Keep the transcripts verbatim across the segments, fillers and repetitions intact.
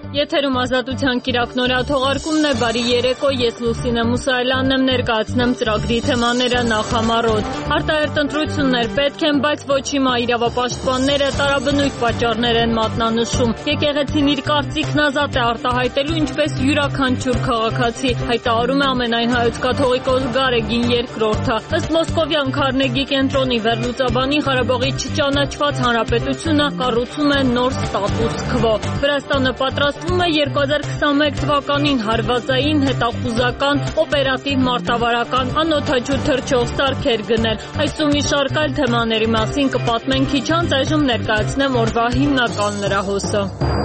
Եթերում ազատության կիրակ նորաթողարկումն է, բարի երեկո, ես Լուսինե Մուսայելյանն եմ, ներկայացնեմ ծրագրի թեմաները նախամարոտ։ Արտահերտ ընտրություններ պետք են, բայց ոչ հիմա, իրավապաշտպանները տարաբնույթ պատճառներ են մատնանշում։ Եկեղեցին իր կարծիքն ազատ է արտահայտելու, ինչպես յուրաքանչյուր քաղաքացի, հայտարարում է ամենայն հայոց կաթողիկոս Գարեգին երկրորդը։ Ըստ Մոսկովյան Քարնեգի կենտրոնի վերլուծաբանի, Ղարաբաղի չճանաչված հանրապետությունը կառուցում է նոր ստատուս քվո։ Վրաստանը պատրաստվում է երկու հազար քսաներկու թվականին հարվածային, հետախուզական, օպերատիվ մարտավարական, անօդաչու թռչող սարքեր գնել։ Այս ու մի շարք այլ թեմաների մասին կպատմենք քիչ անց, այժմ ներկայացնեմ օրվա հիմնական լրահոսը։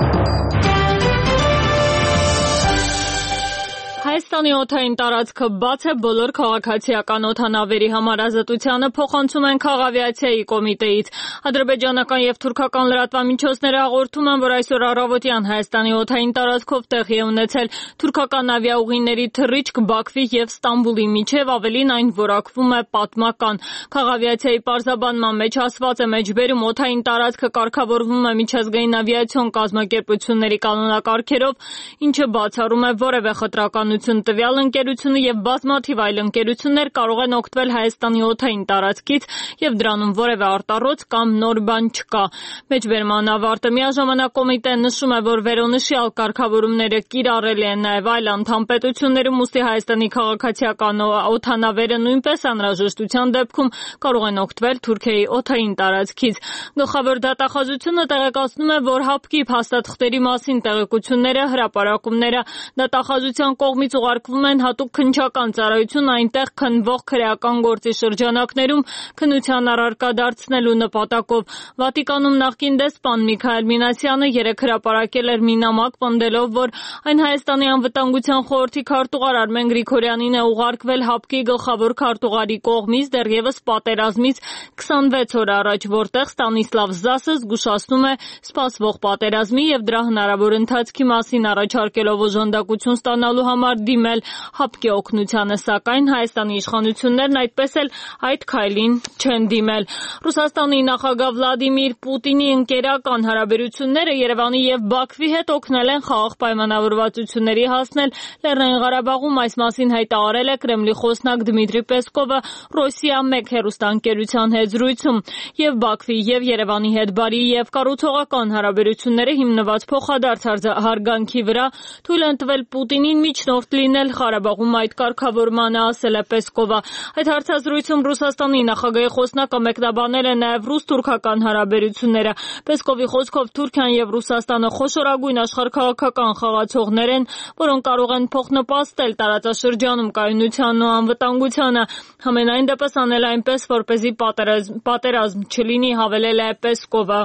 Հայաստանի օդային տարածքը բաց է բոլոր քաղաքացիական օդանավերի համար, ազատությանը փոխանցում են քաղավիացիայի կոմիտեից։ Ադրբեջանական եւ թուրքական լրատվամիջոցները հաղորդում են, որ այսօր առավոտյան Հայաստանի օդային տարածքով տեղի է ունեցել թուրքական ավիաուղիների թռիչք Բաքվի եւ Ստամբուլի միջև, ավելին այն որակվում է պատմական։ Քաղավիացիայի պարզաբանման մեջ ասված է, մեջբերում օդային տարածքը կարգավորվում է միջազգային ավիացիոն կազմակերպությունների կանոնակարգերով, ինչը բացառում է որևէ խտրականություն։ Տվյալ ընկերությունը եւ բազմաթիվ այլ ընկերություններ կարող են օգտվել Հայաստանի օդային տարածքից եւ դրանում որևէ արտառոց կամ նոր բան չկա։ Մեջբերման ավարտը միաժամանակ կոմիտեն նշում է, որ վերոնշյալ կարգավորումները կիրառելի են նաեւ այլ անդամ պետություններում, ուստի Հայաստանի քաղաքացիական օդանավերը նույնպես անհրաժեշտության դեպքում կարող են օգտվել Թուրքիայի օդային տարածքից։ Գլխավոր դատախազությունը տեղեկացնում է, որ հապկի փաստաթղթերի մասին տեղեկությունները, հրապարակումները դատախազության կողմից ուղարկվում են հատուկ քննչական ծառայություն այնտեղ քննվող քրեական գործի շրջանակներում քննության առարկա դարձնելու նպատակով։ Վատիկանում նախկին դեսպան Միքայել Մինասյանը երեկ հրապարակել էր մի նամակ, պնդելով, որ այն Հայաստանի անվտանգության խորհրդի քարտուղար Արմեն Գրիգորյանին է ուղարկվել հապկի գլխավոր քարտուղարի կողմից դեռևս պատերազմից քսանվեց օր առաջ, որտեղ Ստանիսլավ Զասը զգուշացնում է սպասվող պատերազմի եւ դրա հնարավոր ընթացքի մասին, առաջարկելով օժանդակություն ստանալու համար դիմել հապկի օգնությանը, սակայն Հայաստանի իշխանություններն այդպես էլ այդ քայլին չեն դիմել։ Ռուսաստանի նախագահ Վլադիմիր Պուտինի ընկերական հարաբերությունները Երևանի եւ Բաքվի հետ օգնել են խաղաղ պայմանավորվածությունների հասնել Լեռնային Ղարաբաղում, այս մասին հայտարարել է Կրեմլի խոսնակ Դմիտրի Պեսկովը Ռոսիա մեկ հեռուստաընկերության հետ զրույցում։ Եվ Բաքվի եւ Երևանի հետ բարի եւ կառուցողական հարաբերությունները հիմնված փոխադարձ հարգանքի վրա թույլ են տվել Պուտինին միջնորդ լինել Ղարաբաղում այդ կարգավորմանը, ասել է Պեսկովը։ Այդ հարցազրույցում Ռուսաստանի նախագահի խոսնակը մեկնաբանել է նաև ռուս-թուրքական հարաբերությունները։ Պեսկովի խոսքով Թուրքիան եւ Ռուսաստանը խոշորագույն աշխարհաքաղաքական խաղացողներ են, որոնք կարող են փոխնպաստել տարածաշրջանում կայունությանն ու անվտանգությանը։ Համենայն դեպս անել այնպես, որպեսզի պատերազմ, պատերազմ չլինի, հավելել է Պեսկովը։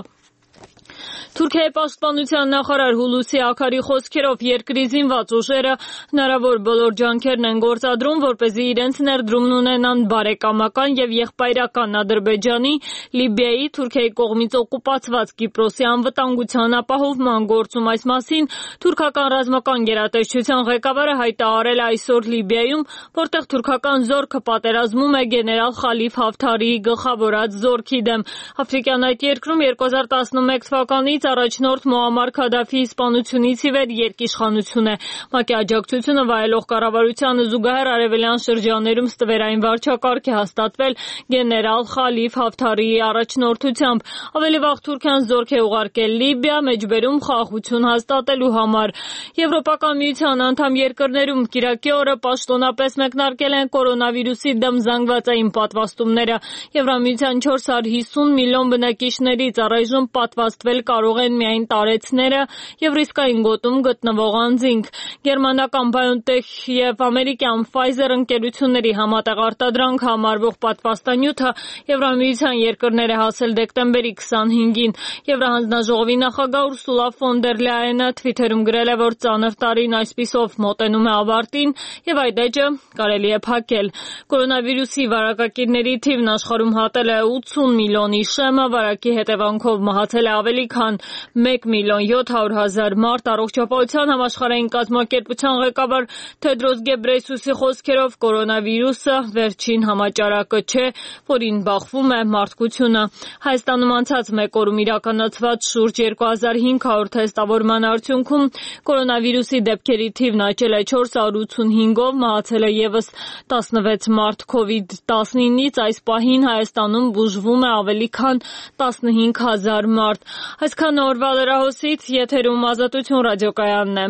Թուրքիայի պաշտպանության նախարար Հուլուսի Աքարի խոսքերով երկրի զինված ուժերը հնարավոր բոլոր ջանքերն են գործադրում, որպեսզի իրենց ներդրումն ունենան բարեկամական եւ եղբայրական Ադրբեջանի, Լիբիայի, Թուրքիայի կողմից օկուպացված Կիպրոսի անվտանգության ապահովման գործում։ Այս մասին թուրքական ռազմական գերատեսչության ղեկավարը հայտարարել է այսօր Լիբիայում, որտեղ թուրքական զորքը պատերազմում է գեներալ Խալիֆ Հաֆթարիի գլխավորած զորքի դեմ։ Աֆրիկյան այդ երկրում երկու հազար տասնմեկ թվականից առաջնորդ Մոամար Քադաֆիի սպանությունից ի վեր երկիշխանություն է։ ՄԱԿ-ի աջակցությունը վայելող կառավարությանը զուգահեռ արևելյան շրջաններում ստվերային վարչակարգ է հաստատվել գեներալ Խալիֆ Հաֆթարիի առաջնորդությամբ։ Ավելի վաղ Թուրքիան զորք է ուղարկել Լիբիա, մեջբերում խաղաղություն հաստատելու համար։ Եվրոպական միության անդամ երկրներում կիրակի օրը պաշտոնապես մեկնարկել են կորոնավիրուսի դեմ զանգվածային պատվաստումները։ Եվրամիության չորս հարյուր հիսուն միլիոն բնակիչներից առայժմ պատվաստվել կարող են միայն տարեցները եւ ռիսկային գոտում գտնվող անձինք։ Գերմանական BioNTech եւ ամերիկյան Pfizer ընկերությունների համատեղ արտադրանք համարվող պատվաստանյութը Եվրամիության երկրներ է հասել դեկտեմբերի քսանհինգին։ Եվրահանձնաժողովի նախագահ Ուրսուլա ֆոն դեր Լայենը Twitter-ում գրել է, որ ծանր տարին այսպիսով մոտենում է ավարտին եւ այդ էջը կարելի է փակել։ Կորոնավիրուսի վարակակիրների թիվն աշխարհում հատել է ութսուն միլիոնի շեմը, վարակի հետևանքով մահացել է ավելի քան մեկ միլիոն յոթ հարյուր հազար մարդ։ Առողջապահության համաշխարհային կազմակերպության ղեկավար Թեդրոս Գեբրեյեսուսի խոսքերով կորոնավիրուսը վերջին համաճարակը չէ, որին բախվում է մարդկությունը։ Հայաստանում անցած մեկ օրում իրականացված շուրջ երկու հազար հինգ հարյուր թեստավորման արդյունքում կորոնավիրուսի դեպքերի թիվն աճել է չորս հարյուր ութսունհինգով, մահացել է ևս տասնվեց մարդ քովիդ տասնինից։ Այս պահին Հայաստանում բուժվում է ավելի քան տասնհինգ հազար մարդ։ Այսքանը օրվա լրահոսից, եթերում Ազատություն ռադիոկայանն է։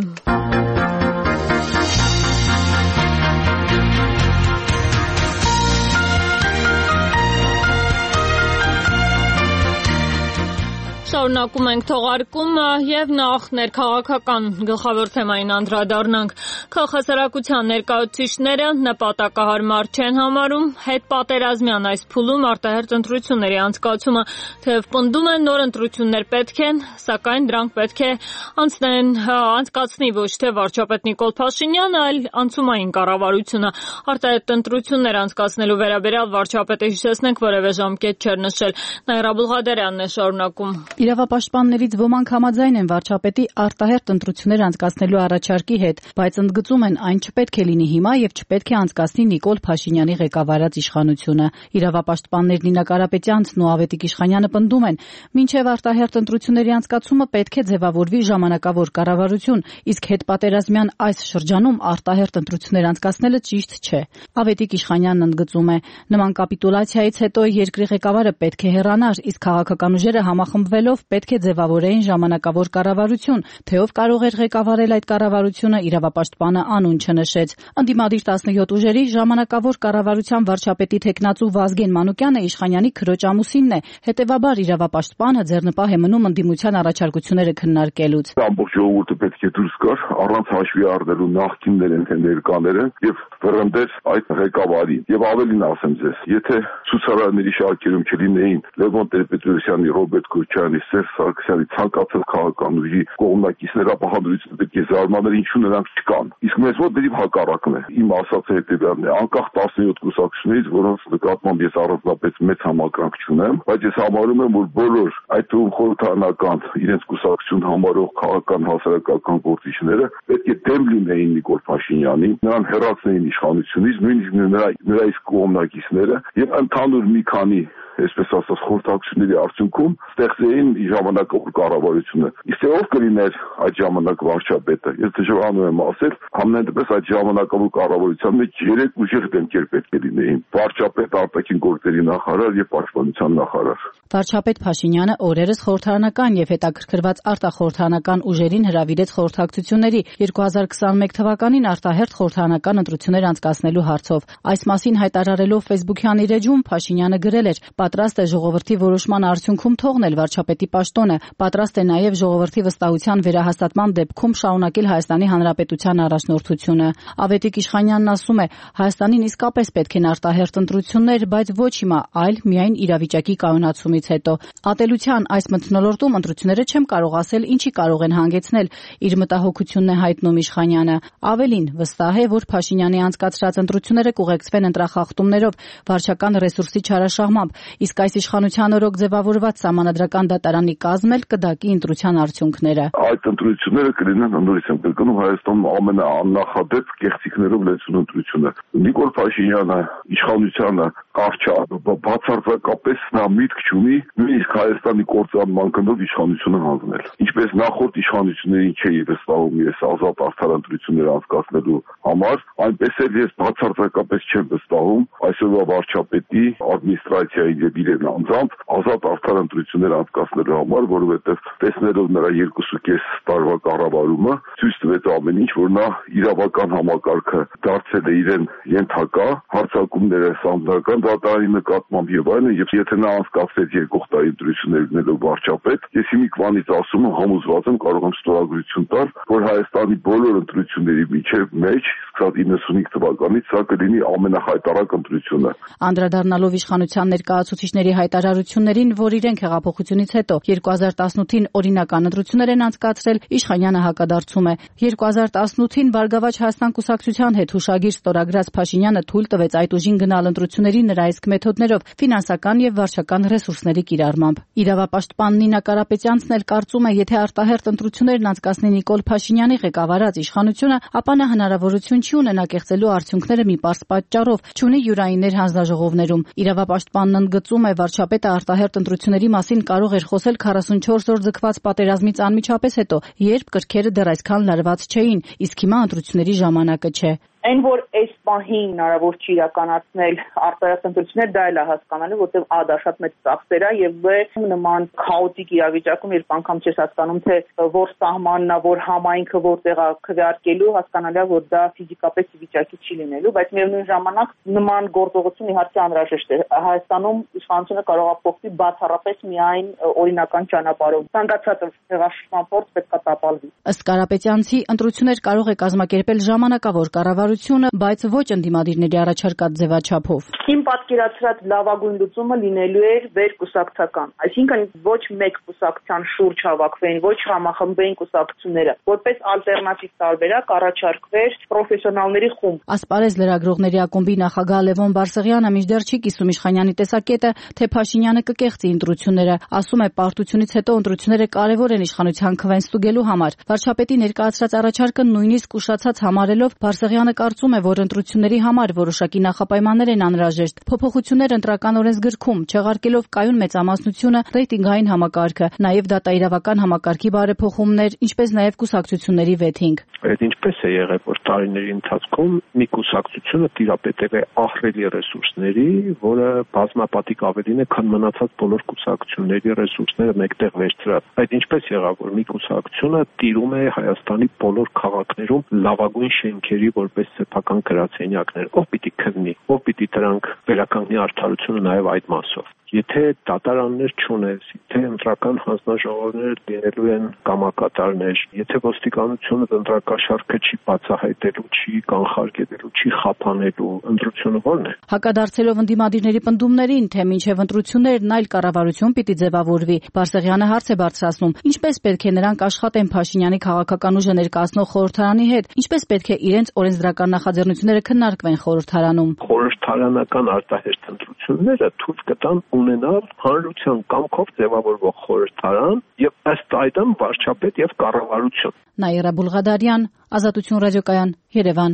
Շարունակում ենք թողարկումը եւ նախ ներքաղաքական գլխավոր թեմային անդրադառնանք։ Քաղաքասարակության ներկայացուցիչները նպատակահարմար չեն համարում հետպատերազմյան այս փուլում արտահերթ ընտրությունների անցկացումը, թեև պնդում են նոր ընտրություններ պետք են, սակայն դրանք պետք է անցնեն անցկացնի ոչ թե վարչապետ Նիկոլ Փաշինյանը, այլ անցումային կառավարությունը։ Արտահերթ ընտրություններ անցկացնելու վերաբերյալ վարչապետը, հիշեցնենք, որևէ ժամկետ չէր նշել։ Նաիրա Բուլղադարյանն է շարունակում։ Իրավապաշտպաններից ոմանք համաձայն են վարչապետի արտահերթ ընտրություններ անցկացնելու առաջարկի հետ, բայց ընդգծում են, այն չպետք է լինի հիմա եւ չպետք է անցկացնի Նիկոլ Փաշինյանի ղեկավարած իշխանությունը։ Իրավապաշտպաններ Նինա Կարապետյանցն ու Ավետիք Իշխանյանը պնդում են, մինչեւ արտահերթ ընտրությունների անցկացումը պետք է ձևավորվի ժամանակավոր կառավարություն, իսկ հետպատերազմյան այս շրջանում արտահերթ ընտրություններ անցկացնելը ճիշտ չէ։ Ավետիք Իշխանյանն ընդգծում է, նման կապիտուլացիայից հետո երկրի ղեկավարը պետք է հեռանար, իսկ քաղաքական ուժերը համախմբվելով պետք է ձևավորեին ժամանակավոր կառավարություն, թե ով կարող էր ղեկավարել այդ կառավարությունը, իրավապաշտպանը անուն չնշեց։ Ընդդիմադիր տասնյոթ ուժերի ժամանակավոր կառավարության վարչապետի թեկնածու Վազգեն Մանուկյանը Իշխանյանի քրոջ ամուսինն է, հետևաբար իրավապաշտպանը ձեռնպահ է մնում ընդդիմության առաջարկությունները քննարկելուց։ Ամբողջ ժողովուրդը պետք է դուրս գար, առանց հաշվի առնելու նախկիններն թե ներկաները եւ վռնդեր այդ ղեկավարին։ Եվ ավելին ասեմ ձեզ, եթե ցուցարարների շարքերում չլինեին Լևոն Տեր-Պետրոսյանի, Ռոբերտ Քոչարյանի, Սերժ Սարգսյանի ցանկացած քաղաքական ուժի կողմնակիցներ, ապա հանրությունը պետք է զարմանար, ինչու նրանք չկան։ Իսկ մեզ մոտ դեպի հակառակն է։ Իմ ասածը հետեւյալն է, անկախ տասնյոթ կուսակցություններից, որոնց նկատմամբ ես առանձնապես մեծ համակրանք չունեմ, բայց ես համարում եմ, որ բոլոր այդ թվում խորհրդարանական իրենց կուսակցություն համարող քաղաքական հասարակական գործիչները պետք է դեմ լինեին Նիկոլ Փաշինյանին, նրան հեռացնեին իշխանությունից, նույնիսկ նրա նրա իսկ կողմնակիցները, եւ ընդհանուր մի քանի այսպես ասած խորհրդակցությունների արդյունքում ստեղծեին ժամանակավոր կառավարությունը։ Իսկ ով կլիներ այդ ժամանակ վարչապետը։ Ես դժվարանում եմ ասել, համենայնդեպս այդ ժամանակավոր կառավարության մեջ երեք ուժեղ դեմքեր պետք է լինեին՝ վարչապետ, արտաքին գործերի նախարար եւ պաշտպանության նախարար։ Վարչապետ Փաշինյանը օրերս խորհրդարանական եւ հետաքրքրված արտախորհրդարանական ուժերին հրավիրեց խորհրդակցությունների երկու հազար քսաներկու թվականին արտահերթ խորհրդարանական ընտրություններ անցկացնելու հարցով։ Այս մասին հայտարարելով Facebook-յան իր էջում Փաշինյանը գրել էր. պատրաստ է ժողովրդի որոշման արդյունքում թողնել վարչապետի պաշտոնը, պատրաստ է նաև ժողովրդի վստահության վերահաստատման դեպքում շարունակել Հայաստանի Հանրապետության առաջնորդությունը։ Ավետիք Իշխանյանն ասում է, Հայաստանին իսկապես պետք են արտահերթ ընտրություններ, բայց ոչ հիմա, այլ միայն իրավիճակի կայունացումից հետո։ Ատելության այս մթնոլորտում ընտրությունները չեմ կարող ասել, ինչի կարող են հանգեցնել, իր մտահոգությունն է հայտնում Իշխանյանը։ Ավելին, վստահ է, որ Փաշինյանի անցկացրած ընտրությունները կուղեկցվեն ընտրախախտումներով, վարչական ռեսուրսի չարաշահմամբ, իսկ այս իշխանության օրոք ձևավորված սահմանադրական դատարանի կազմ էլ կդակի ընտրության արդյունքները։ Այդ ընտրությունները կլինեն, նորից եմ կրկնում, Հայաստանում ամենաաննախադեպ կեղծիքներով լեցուն ընտրությունը։ Նիկոլ Փաշինյանը իշխանությանը կարճա, բացարձակապես նա միտք չունի նույնիսկ Հայաստանի կործանման գնով իշխանությունը հանձնել։ Ինչպես նախորդ իշխանություններին չէի վստահում ես ազատ արդար ընտրություններ անցկացնելու համար, այնպես էլ ես բացարձակապես չեմ վստահում այսօրվա վարչապետի ադմինիստրացիայի եւ իրեն անձամբ ազատ արդար ընտրություններ անցկացնելու համար, որովհետեւ տեսնելով նրա երկուսուկես տարվա կառավարումը, ցույց տվեց ամեն ինչ, որ նա իրավական համակարգը դարձել է իրեն ենթակա, հարձակումները սահմանադրական դատարանի նկատմամբ եւ այլն, եւ եթե նա անցկացրեց եկող տարի ընտրություններ լինելով վարչապետ, ես հիմիկվանից ասում եմ, համոզված եմ, կարող եմ ստորագրություն տալ, որ Հայաստանի բոլոր ընտրությունների միջև մեջ, իննսունհինգ թվականից սա կլինի ամենահայտարարակ ընտրությունը։ Անդրադառնալով իշխանության ներկայացուցիչների հայտարարություններին, որ իրենք հեղափոխությունից հետո երկու հազար տասնութին օրինական ընտրություններ են անցկացրել, Իշխանյանը հակադարձում է։ երկու հազար տասնութին Բարգավաճ Հայաստան կուսակցության հետ հուշագիր ստորագրած Փաշինյանը թույլ տվեց այդ ուժին գնալ ընտրությունների նրա իսկ մեթոդներով, ֆինանսական եւ վարչական ռեսուրսների կիրառմամբ։ Իրավապաշտպան Նինա Կարապետյանցն էլ կարծում է, եթե արտահերթ ընտրություններն անցկացնի Նիկոլ Փաշինյանի ղեկավարած իշխանությունը, ապա նա հնարավորություն չի ունենա կեղծելու արդյունքները մի պարզ պատճառով, չունի յուրայիններ հանձնաժողովներում։ Իրավապաշտպանն ընդգծում է, վարչապետը արտահերթ ընտրությունների մասին կարող էր խոսել քառասունչորս օր ձգված պատերազմից անմիջապես հետո, երբ կրքերը դեռ այսքան լարված չէին, իսկ հիմա ընտրությունների ժամանակը չէ։ Այն որ այս պահին հնարավոր չի իրականացնել արտահերթ ընտրություններ, դա էլ է հասկանալի, որտեղ ա դա շատ մեծ ծախսեր է եւ բ նման քաոտիկ իրավիճակում, երբ անգամ չես հասկանում, թե որ սահմանն է, որ համայնքը որտեղ է քվեարկելու, հասկանալի է, որ դա ֆիզիկապես վիճակի չի լինելու, բայց միևնույն ժամանակ նման գործողություն իհարկե անհրաժեշտ է։ Հայաստանում իշխանությունը կարող է փոխվի բացառապես միայն օրինական ճանապարհով։ Ցանկացած հեղաշրջման փորձ պետք է տապալվի։ Ըստ Կարապետյանցի, ընտրություններ կարող է կազմակերպել ժամանակավոր կառավարությունը, բայց ոչ ընդդիմադիրների առաջարկած ձևաչափով։ Իմ պատկերացրած լավագույն լուծումը լինելու էր վերկուսակցական, այսինքն ոչ մեկ կուսակցության շուրջ հավաքվեին, ոչ համախմբեին կուսակցությունները, որպես ալտերնատիվ տարբերակ առաջարկվեր պրոֆեսիոնալների խումբ։ Ասպարեզ լրագրողների ակումբի նախագահ Լևոն Բարսեղյանը մինչդեռ չի կիսում Իշխանյանի տեսակետը, թե Փաշինյանը կկեղծի ընտրությունները, ասում է, պարտությունից հետո ընտրությունները կարևոր են իշխանության քվեն ստուգելու համար։ Վարչապետի ներկայացրած առաջարկը նույնիսկ ուշացած համարելով Բարսեղյանը կարծում է, որ ընտրությունների համար որոշակի նախապայմաններ են անհրաժեշտ, փոփոխություններ ընտրական օրենսգրքում, չեղարկելով կայուն մեծամասնությունը, ռեյտինգային համակարգը, նաև դատաիրավական համակարգի բարեփոխումներ, ինչպես նաև կուսակցությունների վեթինգ։ Այդ ինչպես է եղել, որ տարիների ընթացքում մի կուսակցությունը տիրապետել է ահռելի ռեսուրսների, որը բազմապատիկ ավելին է, քան մնացած բոլոր կուսակցությունների ռեսուրսները մեկտեղ վերցրած։ Այդ ինչպես եղավ, որ մի կուսակցությունը տիրում է Հայաստանի բոլոր քաղաքներում լավագույն շենքերի որպես սեփական գրասենյակներ, ով պիտի քննի, ով պիտի դրանք վերականգնի արդարությունը նաև այդ մասով։ Եթե դատարաններ չունես, եթե ընտրական հանձնաժողովներ լինելու են կամակատարներ, եթե ոստիկանությունը ընտրակաշառքը չի բացահայտելու, չի կանխարգելելու, չի խափանելու, ընտրությունը ո՞րն է։ Հակադարձելով ընդդիմադիրների պնդումներին, թե մինչև ընտրություններն այլ կառավարություն պիտի ձևավորվի, Բարսեղյանը հարց է բարձրացնում, ինչպես պետք է նրանք աշխատեն Փաշինյանի քաղաքական ուժը ներկայացնող խորհրդարանի հետ, ինչպես պետք է իրենց օրենսդրական նախաձեռնությունները քննարկվեն խորհրդարանում։ Խորհրդարանական արտահերթ ընտրությունները թույլ կտան ունենալ հանրության կամքով ձևավորվող խորհրդարան եւ ըստ այդմ վարչապետ եւ կառավարություն։ Նաիրա Բուլղադարյան, Ազատություն ռադիոկայան, Երևան։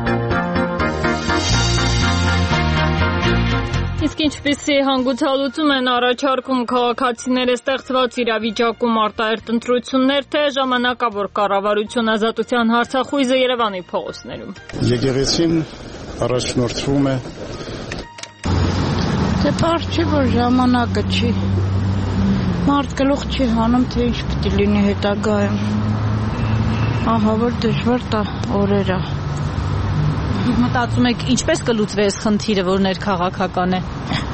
Իսկ ինչպիսի հանգուցալուծում են առաջարկում քաղաքացիները ստեղծված իրավիճակում արտահերթ ընտրություններ, թե ժամանակավոր կառավարություն Ազատության հարցախույզը Երևանի փողոցներում։ Եկեղեցին առաջնորդվում է Դե պարզ չի, որ ժամանակը չի։ Մարդ գլուխ չի հանում, թե ինչ պիտի լինի հետագայում։ Ահա որ դժվար տա օրերը։ Մտածում եք, ինչպես կլուծվի այս խնդիրը, որ ներքաղաքական է։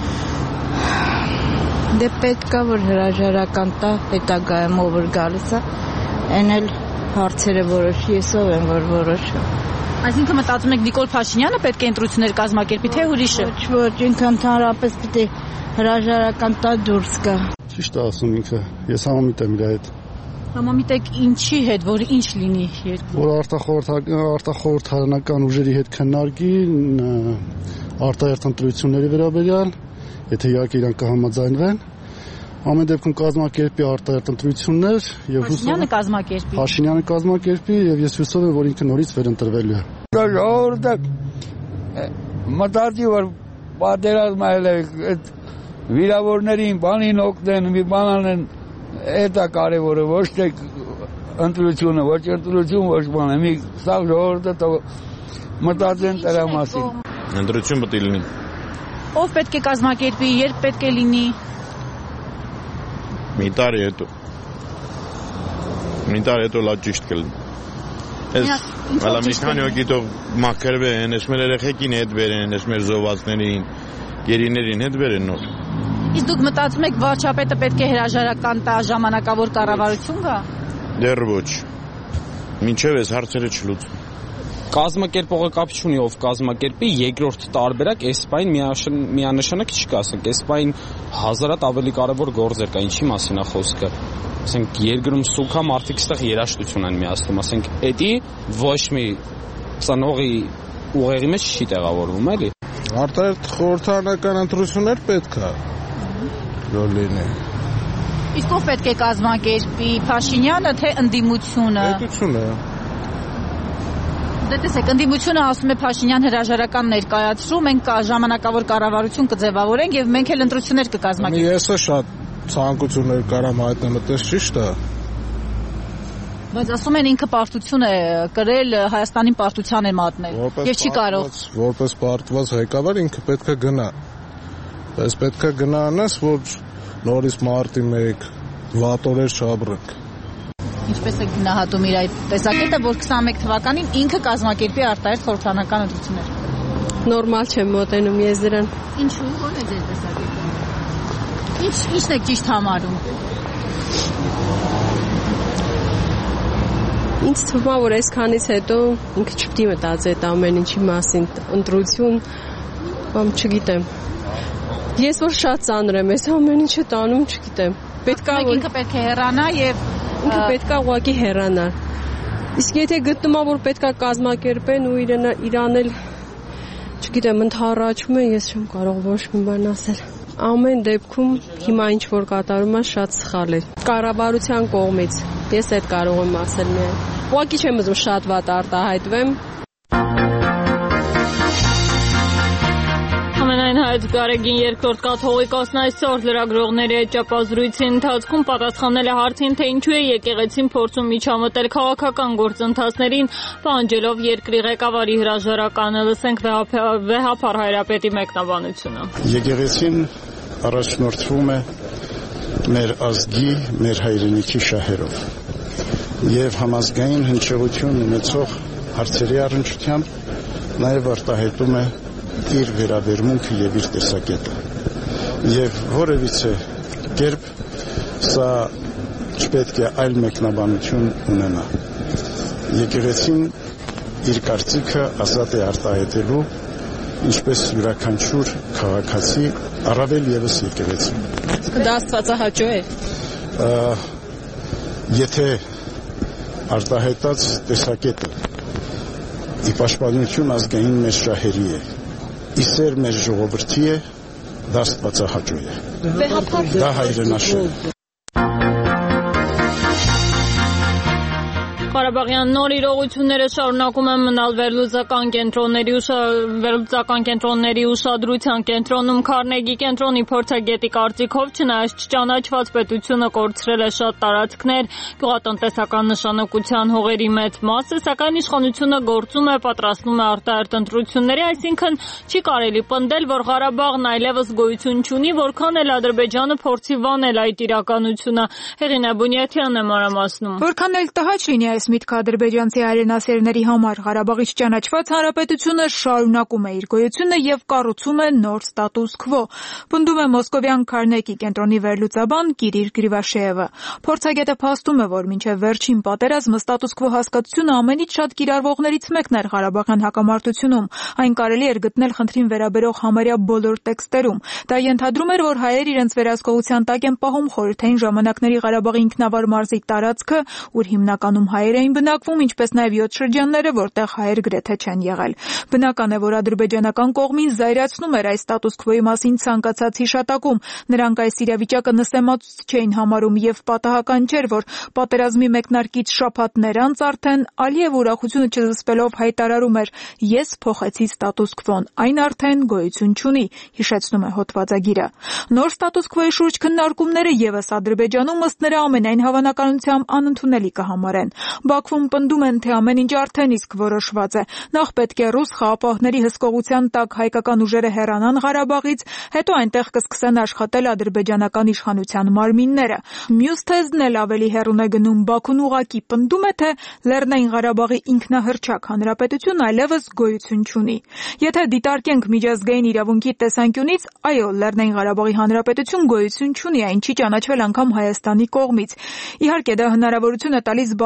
Դե պետք է որ հրաժարական տա հետագայում ով որ գալիս է, այն էլ հարցերը որոշի, ես ով եմ որ որոշում։ Այսինքն մտածում եք Նիկոլ Փաշինյանը պետք է ընտրություններ կազմակերպի, թե ուրիշը։ Ոչ, ոչ, ինքը ընդհանրապես պիտի հրաժարական տա դուրս գա։ Ճիշտ է ասում ինքը, ես համամիտ եմ իր հետ։ Համամիտ եք ինչի հետ, որ ինչ լինի երկու։ Որ արտախորհրդարանական ուժերի հետ քննարկի արտահերթ ընտրությունների վերաբերյալ, եթե իհարկե իրանք կհամաձայնվեն, ամեն դեպքում կազմակերպի արտահերթ ընտրություններ եւ Փաշինյանը կազմակերպի։ Փաշինյանը կազմակերպի եւ ես հուսով եմ, որ ինքը նորից վերընտրվելու է։ Ժողովուրդը մտածի, որ պատերազմը այդ վիրավորներին բանին օգնեն, մի բան անեն, դա կարևորը, ոչ թե ընտրությունը, ոչ ընտրություն, ոչ բան, մի սա ժողովուրդը մտածեն դրա մասին։ Ընտրություն պետք է լինի։ Ով պետք է կազմակերպի, երբ պետք է լինի։ Մի տարի հետո։ Մի տարի հետո լավ ճիշտ կլինի։ Ես հələ մի քանի օր գիտող մաքրվեն, ես մեր երեխեքին հետ բերեն, ես մեր զոհվածներին, գերիներին հետ բերեն նոր։ Իսկ դուք մտածում եք վարչապետը պետք է հրաժարական տա ժամանակավոր կառավարություն գա։ Դեռ ոչ։ Մինչև այս հարցերը չլուծվեն։ կազմակերպողը կապ չունի ով կազմակերպի, երկրորդ տարբերակ էսպային միանշանակ չկա, ասենք էսպային հազարատ ավելի կարևոր գործեր կա, ինչի մասին է խոսքը։ Ասենք երկրում սուքա մարդիկ ստեղ երաշտություն են միացնում, ասենք էդի ոչ մի ծնողի ուղեղի մեջ չի տեղավորվում, էլի։ Արտահերթ խորհրդարանական ընտրություններ պետք է որ լինի։ Իսկ ով պետք է կազմակերպի, Փաշինյանը թե ընդդիմությունը։ Պետությունը։ Դե տեսեք, ընդդիմությունը ասում է Փաշինյան հրաժարական ներկայացրու, մենք ժամանակավոր կառավարություն կձևավորենք եւ մենք էլ ընտրություններ կկազմակերպենք։ Ես շատ ցանկություններ կարամ հայտնեմ, այդպես ճիշտ է։ Բայց ասում են ինքը պարտություն է կրել Հայաստանին պարտության է մատնել եւ չի կարող։ Որպես պարտված ղեկավար ինքը պետք է գնա։ Բայց պետք է գնա անես, որ նորից մարտի մեկ վատորեր չաբրենք։ Ինչպես է գնահատում իր այդ տեսակետը, որ քսանմեկ թվականին ինքը կազմակերպի արտահերթ խորհրդարանական ընտրություններ։ Նորմալ չեմ մոտենում ես դրան։ Ինչու՞, ո՞ր է ձեր տեսակետը։ Ինչ ինչն է ճիշտ համարում։ Ինձ թվում է, որ այսքանից հետո ինքը չպետք է մտածի այդ ամեն ինչի մասին, ընտրություն, բամ չգիտեմ։ Ես որ շատ ծանր եմ, այս ամեն ինչը տանում չգիտեմ։ Պետք է որ ինքը պետք է հեռանա եւ ինքը պետք է ուղղակի հեռանալ։ Իսկ եթե գտնում է, որ պետք է կազմակերպեն ու իրեն իրան էլ չգիտեմ, ընդհառաջում է, ես չեմ կարող ոչ մի բան ասել։ Ամեն դեպքում հիմա ինչ որ կատարում է շատ սխալ է։ Կառավարության կողմից ես այդ կարող եմ ասել միայն։ Ուղղակի չեմ ուզում շատ վատ արտահայտվեմ։ Ամենայն Գարեգին երկրորդ կաթողիկոսն այսօր լրագրողների հետ ճապազրույցի ընթացքում պատասխանել է հարցին, թե ինչու է եկեղեցին փորձում միջամտել քաղաքական գործընթացներին, պահանջելով երկրի ղեկավարի հրաժարականը։ Լսենք Վեհափար Հայրապետի մեկնաբանությունը։ Եկեղեցին առաջնորդվում է մեր ազգի, մեր հայրենիքի շահերով եւ համազգային հնչեղություն ունեցող հարցերի առնչությամբ նաեւ արտահայտում է իր վերաբերմունքը եւ իր տեսակետը եւ որևիցե կերպ սա չպետք է այլ մեկնաբանություն ունենա։ Եկեղեցին իր կարծիքը ազատ է արտահայտելու ինչպես յուրաքանչյուր քաղաքացի, առավել եւս եկեղեցին։ Դա աստվածահաճո է։ Եթե արտահայտած տեսակետը ի պաշտպանություն ազգային մեր շահերի է, իսեր մեր ժողովրդի է, դա աստվածահաճո է։ Դա հայրենաշահ է։ Ղարաբաղյան նոր իրողությունները շարունակում են մնալ վերլուծական կենտրոնների վերլուծական կենտրոնների ուշադրության կենտրոնում։ Քարնեգի կենտրոնի փորձագետի կարծիքով, չնայած չճանաչված պետությունը կորցրել է շատ տարածքներ, գյուղատնտեսական նշանակության հողերի մեծ մասը, սակայն իշխանությունը գործում է, պատրաստում է արտահերթ ընտրությունների, այսինքն չի կարելի պնդել, որ Ղարաբաղն այլևս գոյություն չունի, որքան էլ Ադրբեջանը փորձի վանել այդ իրականությունը։ Հեղինե Բունյաթյանն է մանրամասնում։ Որքան էլ տհաճ լինի այս միտքը ադրբեջանցի հայրենասերների համար, Ղարաբաղից ճանաչված հանրապետությունը շարունակում է իր գոյությունը եւ կառուցում է նոր ստատուս քվո, պնդում է մոսկովյան Քարնեգի կենտրոնի վերլուծաբան Կիրիլ Գրիվաշեևը։ Փորձագետը փաստում է, որ մինչև վերջին պատերազմը ստատուս քվո հասկացությունը ամենից շատ կիրառվողներից մեկն էր Ղարաբաղյան հակամարտությունում։ Այն կարելի էր գտնել խնդրին վերաբերող համարյա բոլոր տեքստերում։ Դա ենթադրում էր, որ հայեր իրենց վերահսկողության տակ են պահում խորհրդային ժամանակների Ղարաբաղի ինքնավար մարզի տարածքը, ուր հիմնականում հայեր էին բնակվում, ինչպես նաև յոթ շրջանները, որտեղ հայեր գրեթե չեն եղել։ Բնական է, որ ադրբեջանական կողմին զայրացնում էր այս ստատուս քվոյի մասին ցանկացած հիշատակում։ Նրանք այս իրավիճակը նսեմացուցիչ չէին համարում եւ պատահական չէր, որ պատերազմի մեկնարկից շաբաթներ անց արդեն Ալիև ուրախությունը չզսպելով հայտարարում էր. «Ես փոխեցի ստատուս քվոն, այն արդեն գոյություն չունի», հիշեցնում է հոդվածագիրը։ Նոր ստատուս քվոյի շուրջ քննարկումները եւս Ադրբեջանում ըստ նրա ամենայն հավանականությամբ անընդունելի կհամարեն։ Բաքվում պնդում են, թե ամեն ինչ արդեն իսկ որոշված է։ Նախ պետք է ռուս խաղապահների հսկողության տակ հայկական ուժերը հեռանան Ղարաբաղից, հետո այնտեղ կսկսեն աշխատել ադրբեջանական իշխանության մարմինները։ Մյուս թեզն էլ ավելի հեռուն է գնում։ Բաքուն ուղղակի պնդում է, թե Լեռնային Ղարաբաղի ինքնահռչակ հանրապետություն այլևս գոյություն չունի։ Եթե դիտարկենք միջազգային իրավունքի տեսանկյունից, այո, Լեռնային Ղարաբաղի հանրապետություն գոյություն չունի, այն չի ճանաչվել անգամ Հայաստանի կողմից։ Իհարկե, դա հնարավորություն է տալիս Բաքվին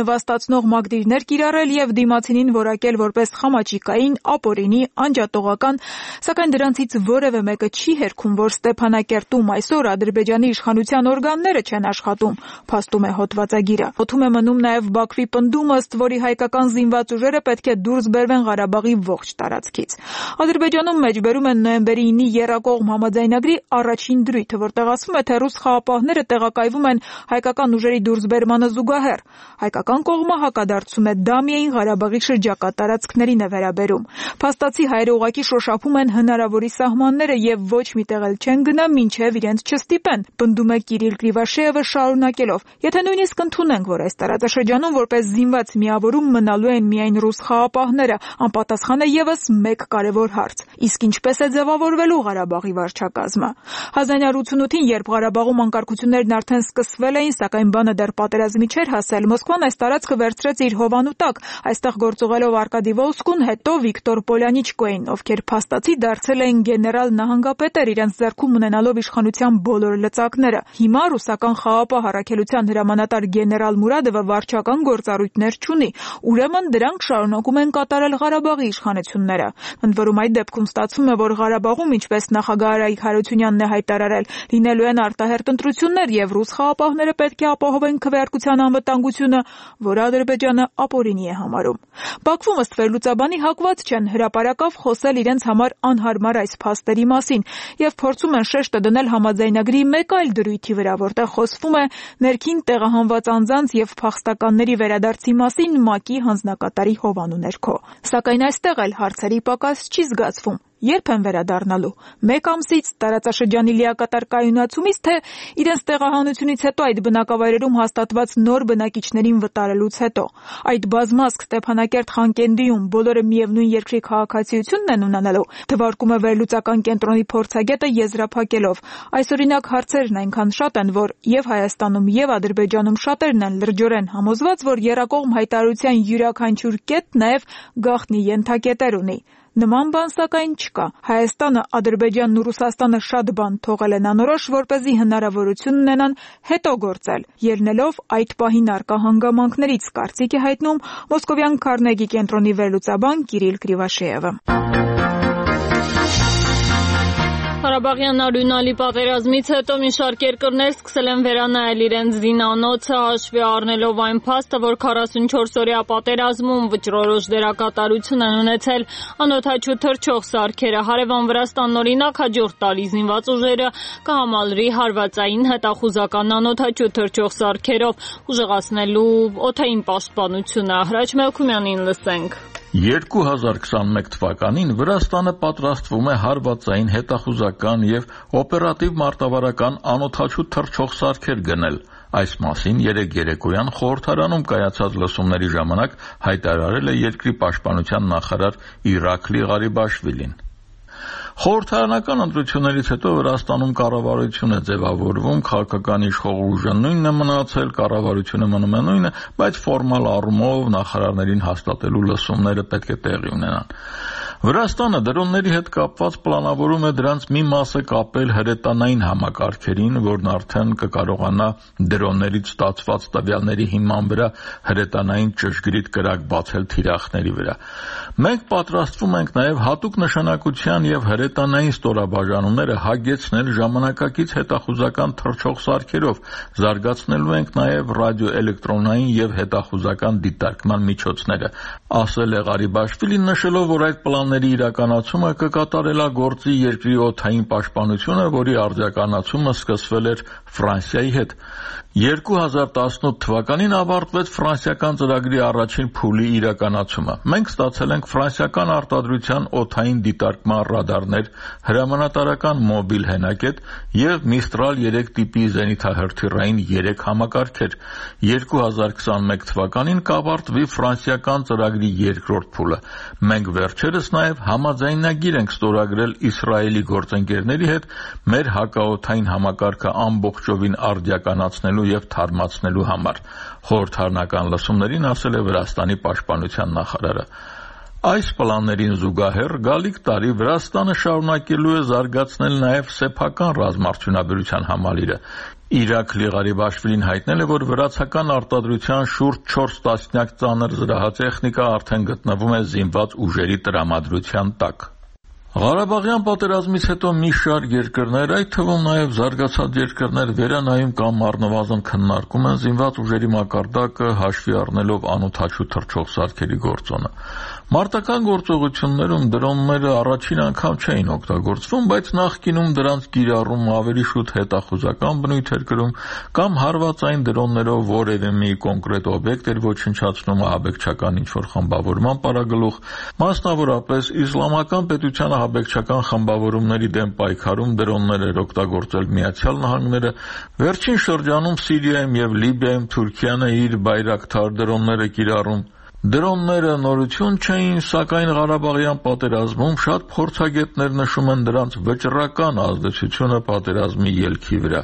նվաստացնող մակդիրներ կիրառել եւ դիմացինին որակել որպես խամաճիկային, ապօրինի, անջատողական, սակայն դրանցից որևէ մեկը չի հերքում, որ Ստեփանակերտում այսօր Ադրբեջանի իշխանության օրգանները չեն աշխատում, փաստում է հոդվածագիրը։ Օդում է մնում նաեւ Բաքվի պնդումը, ըստ որի հայկական զինված ուժերը պետք է դուրս բերվեն Ղարաբաղի ողջ տարածքից։ Ադրբեջանում մեջբերում են նոյեմբերի ինի եռակողմ համաձայնագրի առաջին դրույթը, որտեղ ասվում է, թե ռուս խաղապահները տեղակայվում են հայկական ուժերի դուրսբերմանը զուգահեռ։ Հայկական կողմը հակադարձում է դա միայն Ղարաբաղի շրջակա տարածքներին է վերաբերում։ Փաստացի հայերը ուղղակի շոշափում են հնարավորի սահմանները եւ ոչ մի տեղ էլ չեն գնա, մինչեւ իրենց չստիպեն, պնդում է Կիրիլ Կրիվաշեևը շարունակելով։ Եթե նույնիսկ ընդունենք, որ այս տարածաշրջանում որպես զինված միավորում մնալու են միայն ռուս խաղապահները, անպատասխան է եւս մեկ կարևոր հարց. իսկ ինչպես է ձևավորվելու Ղարաբաղի վարչակազմը։ հազար ինը ութ ութին, երբ Ղարաբաղում անկարգություններն արդեն սկսվել էին, սակայն բանը դեռ պատերազմի չէր հասել, Մոսկվան այս տարածքը վերցրեց իր հովանու տակ, այստեղ գործուղելով Արկադի Վոլսկուն, հետո Վիկտոր Պոլյանիչկոին, ովքեր փաստացի դարձել էին գեներալ նահանգապետեր, իրենց ձեռքում ունենալով իշխանության բոլոր լծակները։ Հիմա ռուսական խաղապահ առաքելության հրամանատար գեներալ Մուրադովը վարչական գործառույթներ չունի, ուրեմն դրանք շարունակում են կատարել Ղարաբաղի իշխանությունները։ Ընդ որում այդ դեպքում ստացվում է, որ Ղարաբաղում, ինչպես նախագահ Արայիկ Հարությունյանն է հայտարարել, լինելու են արտահերթ ընտրություններ եւ ռուս խաղապահները պետք է ապահովեն քվեարկության անվտանգությունը, որը Ադրբեջանը ապօրինի է համարում։ Բաքվում ըստ վերլուծաբանի հակված չեն հրապարակավ խոսել իրենց համար անհարմար այս փաստերի մասին եւ փորձում են շեշտը դնել համաձայնագրի մեկ այլ դրույթի վրա, որտեղ խոսվում է ներքին տեղահանված անձանց եւ փախստականների վերադարձի մասին ՄԱԿ-ի հանձնակատարի հովանու ներքո։ Սակայն այստեղ էլ հարցերի պակաս չի զգացվում։ Երբ են վերադառնալու։ Մեկ ամսից, տարածաշրջանի լիակատար կայունացումից, թե իրենց տեղահանությունից հետո այդ բնակավայրերում հաստատված նոր բնակիչներին վտարելուց հետո։ Այդ բազմազգ Ստեփանակերտ Խանկենդիում բոլորը միևնույն երկրի քաղաքացիությունն են ունենալու, թվարկում է վերլուծական կենտրոնի փորձագետը եզրափակելով։ Այս օրինակ հարցերն այնքան շատ են, որ եւ Հայաստանում եւ Ադրբեջանում շատերն են լրջորեն համոզված, որ եռակողմ հայտարարության յուրաքանչյուր կետ նաեւ գաղտնի ենթակետեր ունի։ Նման բան սակայն չկա։ Հայաստանը, Ադրբեջանն ու Ռուսաստանը շատ բան թողել են անորոշ, որպեսզի հնարավորություն ունենան հետո գործել, ելնելով այդ պահին առկա հանգամանքներից, կարծիք է հայտնում Մոսկովյան Քարնեգի կենտրոնի վերլուծաբան Կիրիլ Կրիվաշեևը։ Ղարաբաղյան արյունալի պատերազմից հետո մի շարք երկրներ սկսել են վերանայել իրենց զինանոցը, հաշվի առնելով այն փաստը, որ քառասունչորս օրյա պատերազմում վճռորոշ դերակատարություն են ունեցել անօդաչու թռչող սարքերը։ Հարևան Վրաստանն օրինակ հաջորդ տարի զինված ուժերը կհամալրի հարվածային հետախուզական անօդաչու թռչող սարքերով ուժեղացնելու օդային պաշտպանությունը։ Հրաչ Մելքումյանին լսենք։ երկու հազար քսանմեկ թվականին Վրաստանը պատրաստվում է հարվածային հետախուզական եւ օպերատիվ մարտավարական անօդաչու թռչող սարքեր գնել։ Այս մասին երեկ երեկոյան խորհրդարանում կայացած լսումների ժամանակ հայտարարել է երկրի պաշտպանության նախարար Իրաքլի Ղարիբաշվիլին։ Խորհրդարանական ընտրություններից հետո Վրաստանում կառավարություն է ձևավորվում, քաղաքական իշխող ուժը նույնն է մնացել, կառավարությունը մնում է նույնը, բայց ֆորմալ առումով նախարարներին հաստատելու լսումները պետք է տեղի ունենան։ Վրաստանը դրոնների հետ կապված պլանավորում է դրանց մի մասը կապել հրետանային համակարգերին, որն արդեն կկարողանա դրոններից ստացված տվյալների հիման վրա հրետանային ճշգրիտ կրակ բացել թիրախների վրա։ Մենք պատրաստվում ենք նաև հատուկ նշանակության եւ հրետանային ստորաբաժանումները հագեցնել ժամանակակից հետախուզական թռչող սարքերով, զարգացնելու ենք նաև ռադիոէլեկտրոնային եւ հետախուզական դիտարկման միջոցները, ասել է Ղարիբաշվիլին, նշելով, որ այդ պլանների իրականացումը կկատարելագործի երկրի օդային պաշտպանությունը, որի արդիականացումը սկսվել էր Ֆրանսիայի հետ։ երկու հազար տասնութ թվականին ավարտվեց ֆրանսիական ծրագրի առաջին փուլի իրականացումը։ Մենք ստացել ենք ֆրանսիական արտադրության օդային դիտարկման ռադարներ, հրամանատարական մոբիլ հենակետ եւ Միստրալ երեք տիպի զենիթահրթիռային երեք համակարգեր։ երկու հազար քսանմեկ թվականին կավարտվի ֆրանսիական ծրագրի երկրորդ փուլը։ Մենք վերջերս նաև համաձայնագիր ենք ստորագրել Իսրայելի գործընկերների հետ մեր հակաօդային համակարգը ամբողջովին արդիականացնելու եւ թարմացնելու համար, խորհրդարանական լսումներին ասել է Վրաստանի պաշտպանության նախարարը։ Այս պլաններին զուգահեռ գալիք տարի Վրաստանը շարունակելու է զարգացնել նաև սեփական ռազմարդյունաբերության համալիրը։ Իրաք Լիղարիբաշվիլին հայտնել է, որ վրացական արտադրության շուրջ չորս տասնյակ ծանր զրահատեխնիկա արդեն գտնվում է զինված ուժերի տրամադրության տակ։ Ղարաբաղյան պատերազմից հետո մի շարք երկրներ, այդ թվում նաև զարգացած երկրներ վերանայում կամ առնվազն քննարկում են զինված ուժերի մակարդակը հաշվի առնելով անօդաչու թռչող սարքերի գործոնը։ Մարտական գործողություններում դրոնները առաջին անգամ չէին օգտագործվում, բայց նախկինում դրանց կիրառումը ավելի շուտ հետախուզական բնույթ էր կրում կամ հարվածային դրոններով որևէ մի կոնկրետ օբյեկտ էր ոչնչացնում ահաբեկչական ինչ-որ խմբավորման պարագլուխ, մասնավորապես Իսլամական պետության ահաբեկչական խմբավորումների դեմ պայքարում դրոններ էր օգտագործել Միացյալ Նահանգները, վերջին շրջանում Սիրիայում և Լիբիայում Թուրքիան է իր Բայրակթար դրոնները կիրառում։ Դրոնները նորություն չէին, սակայն Ղարաբաղյան պատերազմում շատ փորձագետներ նշում են դրանց վճռական ազդեցությունը պատերազմի ելքի վրա։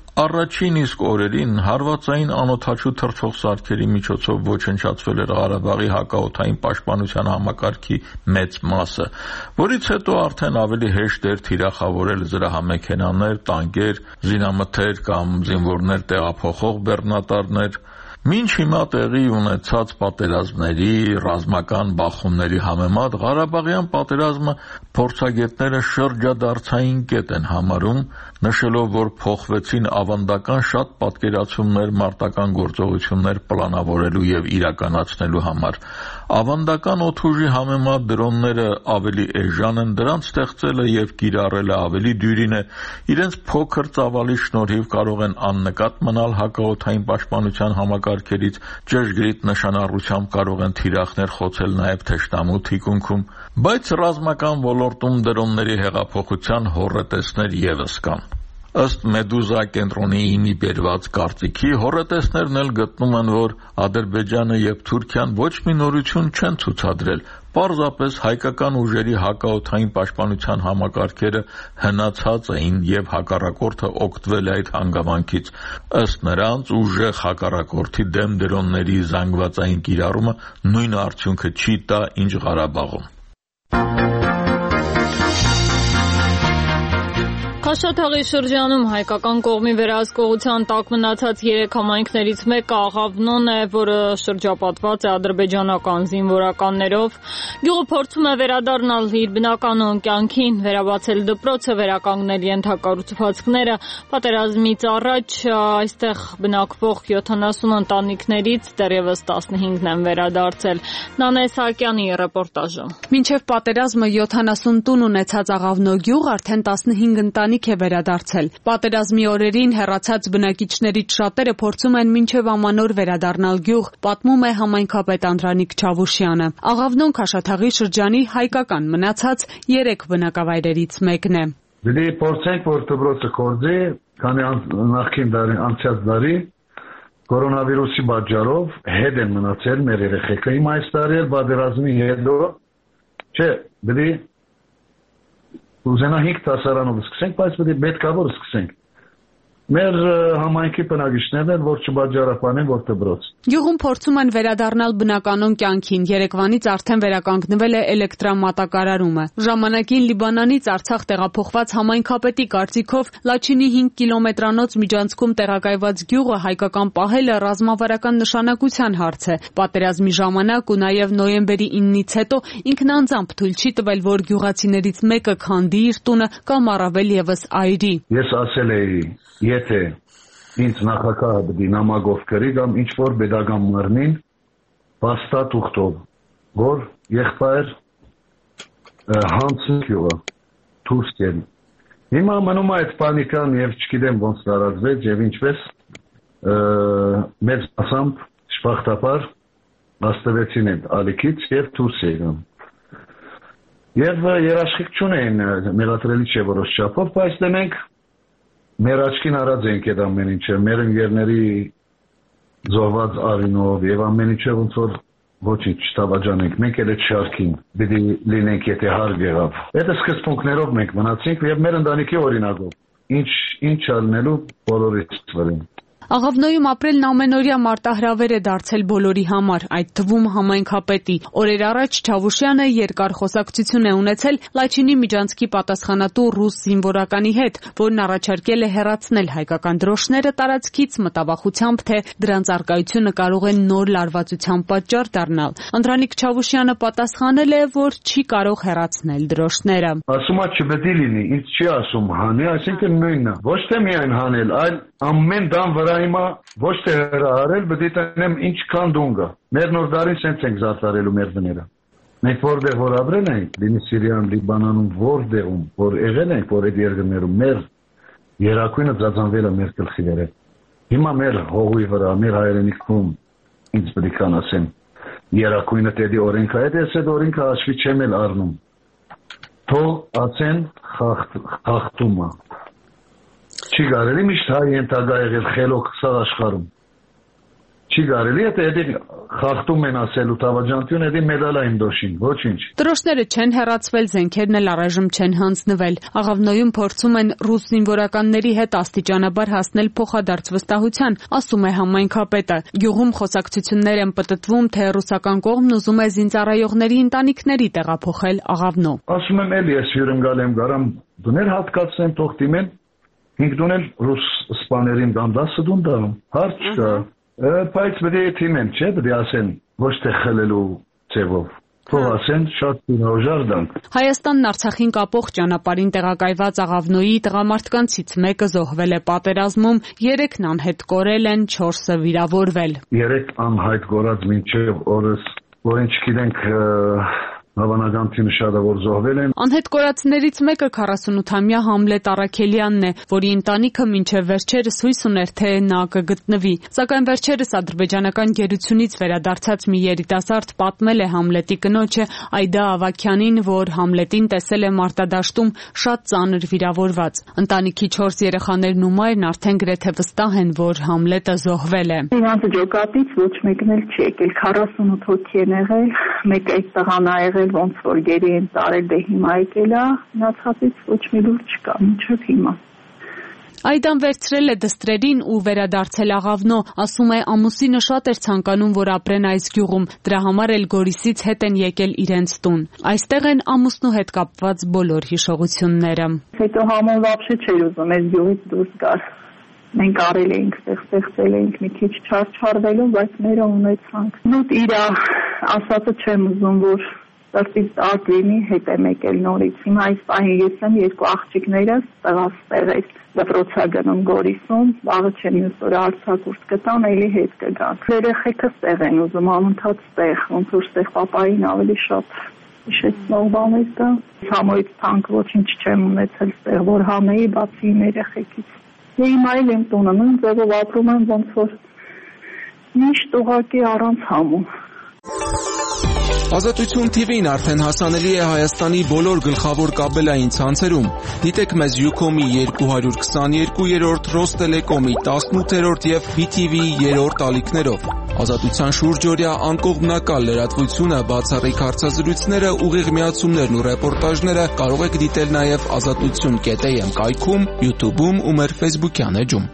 Առաջին իսկ օրերին հարվածային անօդաչու թռչող սարքերի միջոցով ոչնչացվել էր Ղարաբաղի հակաօդային պաշտպանության համակարգի մեծ մասը, որից հետո արդեն ավելի հեշտ էր թիրախավորել զրահամեքենաներ, տանկեր, զինամթեր կամ զինվորներ տեղափոխող բեռնատարներ։ Մինչ հիմա տեղի ունեցած պատերազմների, ռազմական բախումների համեմատ Ղարաբաղյան պատերազմը փորձագետները շրջադարձային կետ են համարում, նշելով, որ փոխվեցին ավանդական շատ պատկերացումներ մարտական գործողություններ պլանավորելու և իրականացնելու համար։ Ավանդական օդուժի համեմատ դրոնները ավելի էժան են, դրանց ստեղծելը և կիրառելը ավելի դյուրին է, իրենց փոքր ծավալի շնորհիվ կարող են աննկատ մնալ հակաօդային պաշտպանության համակարգերից, ճշգրիտ նշանառությամբ կարող են թիրախներ խոցել նաև թշնամու թիկունքում, բայց ռազմական ոլորտում դրոնների հեղափոխության հոռետեսներ ևս կան։ Ըստ Մեդուզա կենտրոնի իմի բերված կարծիքի, հոռետեսներն էլ գտնում են, որ Ադրբեջանը և Թուրքիան ոչ մի նորություն չեն ցուցադրել, պարզապես հայկական ուժերի հակաօդային պաշտպանության համակարգերը հնացած էին և հակառակորդը օգտվել է այդ հանգամանքից։ Ըստ նրանց, ուժեղ հակառակորդի դեմ դրոնների զանգվածային կիրառումը նույն արդյունքը չի տա, ինչ Ղարաբաղում։ Խաշաթաղի շրջանում հայկական կողմի վերահսկողության տակ մնացած երեք համայնքներից մեկը Աղավնոն է, որը շրջապատված է ադրբեջանական զինվորականներով։ Գյուղը փորձում է վերադառնալ իր բնականոն կյանքին, վերաբացել դպրոցը, վերականգնել ենթակառուցվածքները։ Պատերազմից առաջ այստեղ բնակվող յոթանասուն ընտանիքներից դեռևս տասնհինգն են վերադարձել։ Նանե Սահակյանի ռեպորտաժը։ Մինչև պատերազմը յոթանասուն տուն ունեցած Աղավնո գյուղ արդեն տասնհինգ ընտանիք է վերադարձել։ Պատերազմի օրերին հեռացած բնակիչներից շատերը փորձում են մինչև ամանոր վերադառնալ գյուղ, պատմում է համայնքապետ Անդրանիկ Չավուշյանը։ Աղավնոն Քաշաթաղի շրջանի հայկական մնացած երեք բնակավայրերից մեկն է։ Դե փորձենք, որ դպրոցը կորձի, քանի նախկին դարի, անցյալ դարի կորոնավիրուսի պատճառով հետ են մնացել մեր երեխեքը։ Հիմա այս տարի էլ պատերազմի հետո, չէ, դե Ուզենայինք դասարանով սկսենք, բայց պետք է որ սկսենք։ Մեր համայնքի բնակիչներն են, որ չբաժանապանեն, որ դպրոց։ Գյուղում փորձում են վերադառնալ բնականոն կյանքին։ Երեկվանից արդեն վերականգնվել է էլեկտրամատակարարումը։ Ժամանակին Լիբանանից Արցախ տեղափոխված համայնքապետի կարծիքով Լաչինի հինգ կիլոմետրանոց միջանցքում տեղակայված գյուղը հայկական պահելը ռազմավարական նշանակության հարց է։ Պատերազմի ժամանակ ու նաև նոյեմբերի իննից հետո ինքն անձամբ թույլ չի տվել, որ գյուղացիներից մեկը քանդի իր տունը կամ առավել ևս այրի։ Ես ասել էի, եթե ինձ նախագահը պետք է նամակով գրի կամ ինչ-որ pedagogan մռնին հաստատ ուխտով, որ եղբայր հանցնի գյուղը դուրս գերի։ Հիմա մնում է այդ պանիկան և չգիտեմ ոնց տարածվեց և ինչպես մեծ մասամբ շփախտապար հաստվեցին այդ ալիքից և դուրս եկան։ Եվ երաշխիք չունեին մեղադրելի չէ որոշ չափով, բայց դե մենք մեր աչքին արած ենք այդ ամեն ինչը, մեր ընկերների զոհված արինով եւ ամեն ինչը ոնց որ ոչինչ չտավաճանենք, մենք էլ այդ շարքին պիտի լինենք, եթե հարկ եղավ։ Այդ սկզբունքներով մենք մնացինք եւ մեր ընտանիքի օրինակով։ Ինչ ինչ արնելու բոլորից վրան։ Աղավնոյում ապրելն ամենօրյա մարտահրավեր է դարձել բոլորի համար, այդ թվում համայնքապետի։ Օրեր առաջ Չավուշյանը երկար խոսակցություն է ունեցել Լաչինի Միջանցքի պատասխանատու ռուս զինվորականի հետ, որն առաջարկել է հեռացնել հայկական դրոշները տարածքից մտավախությամբ, թե դրանց առկայությունը կարող է նոր լարվածության պատճառ դառնալ։ Անդրանիկ Չավուշյանը պատասխանել է, որ չի կարող հեռացնել դրոշները։ Ասում է չպետք է լինի, ինձ չի ասում հանի, այսինքն նույնն է։ Ոչ թե միայն հանել, այլ ամեն դամ վրա հիմա ոչ թե հրահարել, պետք է տնեմ ինչքան դուն կա։ Մեր նոր դարին սենց ենք զարդարելու մեր դները։ Մենք որտեղ որ ապրել ենք, լինի Սիրիայում, Լիբանանում, որտեղում, որ եղել ենք, որ այդ երկրներում մեր երակույնը ծածանվել է մեր գլխի վրա։ Հիմա մեր հողի վրա, մեր հայրենիքում ինձ պետք է ասեմ, երակույնը դեպի օրենքը, այդ այդ օրենքը հաշվի չեմ էլ առնում։ Թող ասեն խախտումը։ Չի կարելի միշտ հայ ենթագա եղել խելոք սա աշխարհում։ Չի կարելի է դե խախտում են ասելու տավաջանություն էդի մեդալային դոշին, ոչինչ։ Դրոշները չեն հեռացվել, զենքերն էլ առայժմ չեն հանձնվել։ Աղավնոյում փորձում են ռուս զինվորականների հետ աստիճանաբար հասնել փոխադարձ վստահության, ասում է համայնքապետը։ Գյուղում խոսակցություններ են պտտվում, թե ռուսական կողմն ուզում է զինծառայողների ընտանիքների տեղափոխել Աղավնո։ Ասում եմ էլի ես հյուրեմ գալ եմ գարամ դուներ հատկացնեմ թող դիմեն։ Ինք դունել ռուս սպաներին կամ դասը դուն դառնում։ Հարց չկա։ Բայց պետք է թիմեն, չէ՞, պետք է ասեն ոչ թե խլելու ձևով։ Թող ասեն շատ հնարժար դանք։ Հայաստանն Արցախին կապող ճանապարհին տեղակայված Աղավնոյի տղամարդկանցից մեկը զոհվել է պատերազմում, երեքն անհետ կորել են, չորսը վիրավորվել։ Երեք անհայտ կորած մինչև օրս, որին չգիտենք հավանականությունը շատ է որ զոհվել են։ Անհետ կորածներից մեկը քառասունութամյա Համլետ Առաքելյանն է, որի ընտանիքը մինչև վերջերս հույս ուներ, թե նա կգտնվի։ Սակայն վերջերս ադրբեջանական գերությունից վերադարձած մի երիտասարդ պատմել է Համլետի կնոջը Այդա Ավագյանին, որ Համլետին տեսել է մարտադաշտում շատ ծանր վիրավորված։ Ընտանիքի չորս երեխաներն ու մայրն արդեն գրեթե վստահ են, որ Համլետը զոհվել է։ Իրանց ջոկատից ոչ մեկն էլ չի եկել, քառասունութ հոգի են եղել, մեկ այդ տղան ա եղել ոնց որ գերի են տարել դե հիմա եկել է, մնացածից ոչ մի լուր չկա, մինչև հիմա։ Այդան վերցրել է դստրերին ու վերադարձել Աղավնո, ասում է ամուսինը շատ էր ցանկանում, որ ապրեն այս գյուղում, դրա համար էլ Գորիսից հետ են եկել իրենց տուն։ Այստեղ են ամուսնու հետ կապված բոլոր հիշողությունները։ Հետո համոն վաբշե չէր ուզում այս գյուղից դուրս գալ։ Մենք արել էինք, ստեղծել էինք մի քիչ չարչարվելու, բայց մերը ունեցանք։ Նույն իր ասածը չեմ ուզում, որ սրտից տակ լինի, հետ եմ եկել նորից։ Հիմա այս պահին ես եմ երկու աղջիկներս տեղած տեղից դպրոցա գնում Գորիսում, վաղը չեմ մյուս օրը արձակուրդ կտան, էլի հետ կգանք։ Երեխեքը ստեղ են ուզում, անընդհատ ստեղ, ոնց որ ստեղ պապային ավելի շատ հիշեցնող բաներ կա։ Համոյից թանկ ոչինչ չեմ ունեցել ստեղ, որ հանեի բացի իմ երեխեքից։ Հիմա էլ եմ տունը, նույն ձևով ապրում եմ, ոնց որ միշտ ուղղակի առանց համու։ Ազատություն թիվին արդեն հասանելի է Հայաստանի բոլոր գլխավոր կաբելային ցանցերում։ Դիտեք մեզ Յուքոմի երկու հարյուր քսաներկուերորդ, Ռոստելեկոմի տասնութերորդ և բի թի վիի երրորդ ալիքներով։ Ազատության շուրջօրյա անկողմնակալ լրատվությունը, բացառիկ հարցազրույցները, ուղիղ միացումներն ու ռեպորտաժները կարող եք դիտել նաև ազատություն կետ էյ էմ կայքում, յութուբում ու մեր ֆեյսբուքյան էջում։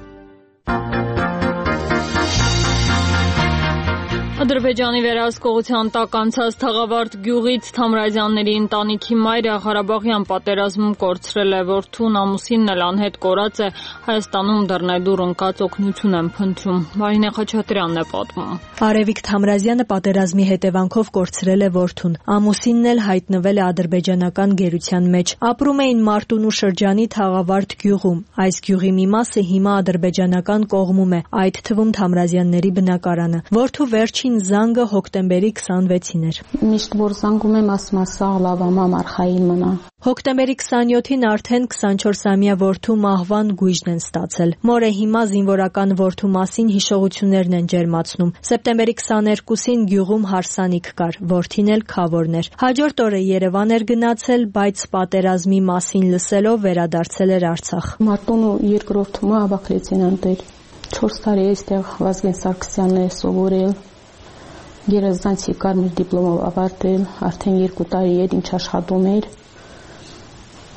Ադրբեջանի վերահսկողության տակ անցած Թաղավարտ գյուղից Թամրազյանների ընտանիքի մայրը Ղարաբաղյան պատերազմում կորցրել է որդուն, ամուսինն էլ անհետ կորած է, Հայաստանում դռնեդուռ ընկած օգնություն են փնտրում։ Մարինե Խաչատրյանն է պատմում։ Արևիկ Թամրազյանը պատերազմի հետևանքով կորցրել է որդուն, ամուսինն էլ հայտնվել է ադրբեջանական գերության մեջ։ Ապրում էին Մարտունու շրջանի Թաղավարտ գյուղում։ Այս գյուղի մի մասը հիմա ադրբեջանական կողմում է, այդ թվում Թամրազյանների բնակարանը։ Որդու վերջին զանգը հոկտեմբերի քսանվեցին էր։ Միշտ որ զանգում եմ, ասում եմ սաղ լավ ամա մարխային մնա։ Հոկտեմբերի քսանյոթին արդեն քսանչորսամյա որդու մահվան գույժն են ստացել։ Մորը հիմա զինվորական որդու մասին հիշողություններն են ջերմացնում։ Սեպտեմբերի քսաներկուսին գյուղում հարսանիք կար, որդին էլ քավորն էր։ Հաջորդ օրը Երևան էր գնացել, բայց պատերազմի մասին լսելով վերադարձել էր Արցախ։ Մարտունու երկրորդ թումը ավակլեցին անտեր։ չորս տարի այստեղ Վազգեն Սարգսյանն է սովորել։ Գերազանցի կարմիր դիպլոմով ավարտել, արդեն երկու տարի էր ինչ աշխատում էր,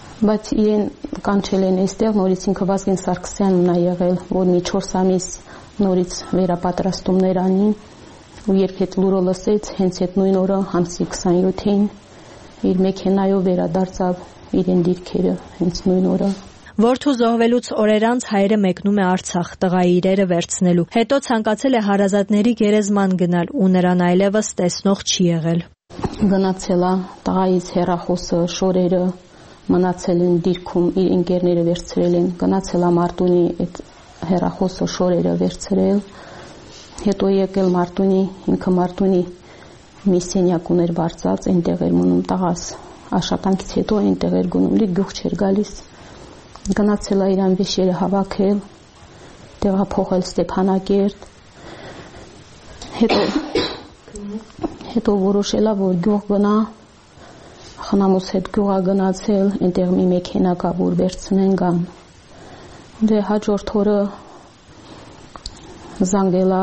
բայց իրեն կանչել են այստեղ, նորից ինքը Վազգեն Սարգսյանն է եղել, որ մի չորս ամիս նորից վերապատրաստումներ անի, ու երբ այդ լուրը լսեց, հենց այդ նույն օրը ամսի քսանյոթին իր մեքենայով վերադարձավ իրեն դիրքերը, հենց նույն օրը։ Որդու զոհվելուց օրեր անց հայրը մեկնում է Արցախ տղայի իրերը վերցնելու։ Հետո ցանկացել է հարազատների գերեզման գնալ ու նրան այլևս տեսնող չի եղել։ Գնացել է տղայից հեռախոսը, շորերը մնացել են դիրքում, իր ընկերները վերցրել են, գնացել է Մարտունի այդ հեռախոսը, շորերը վերցրել, հետո եկել Մարտունի, ինքը Մարտունի մի սենյակ ուներ բարձած, այնտեղ էր մնում տղաս, աշխատանքից հետո այնտեղ էր գնում, լի գյուղ չէր գալիս, գնացել է իրան վեշերը հավաքել, տեղափոխել Ստեփանակերտ, հետո հետո որոշել է, որ գյուղ գնա, խնամուս հետ գյուղա գնացել, այնտեղ մի մեքենա կա, որ վերցնեն գան։ Դե հաջորդ օրը զանգելա,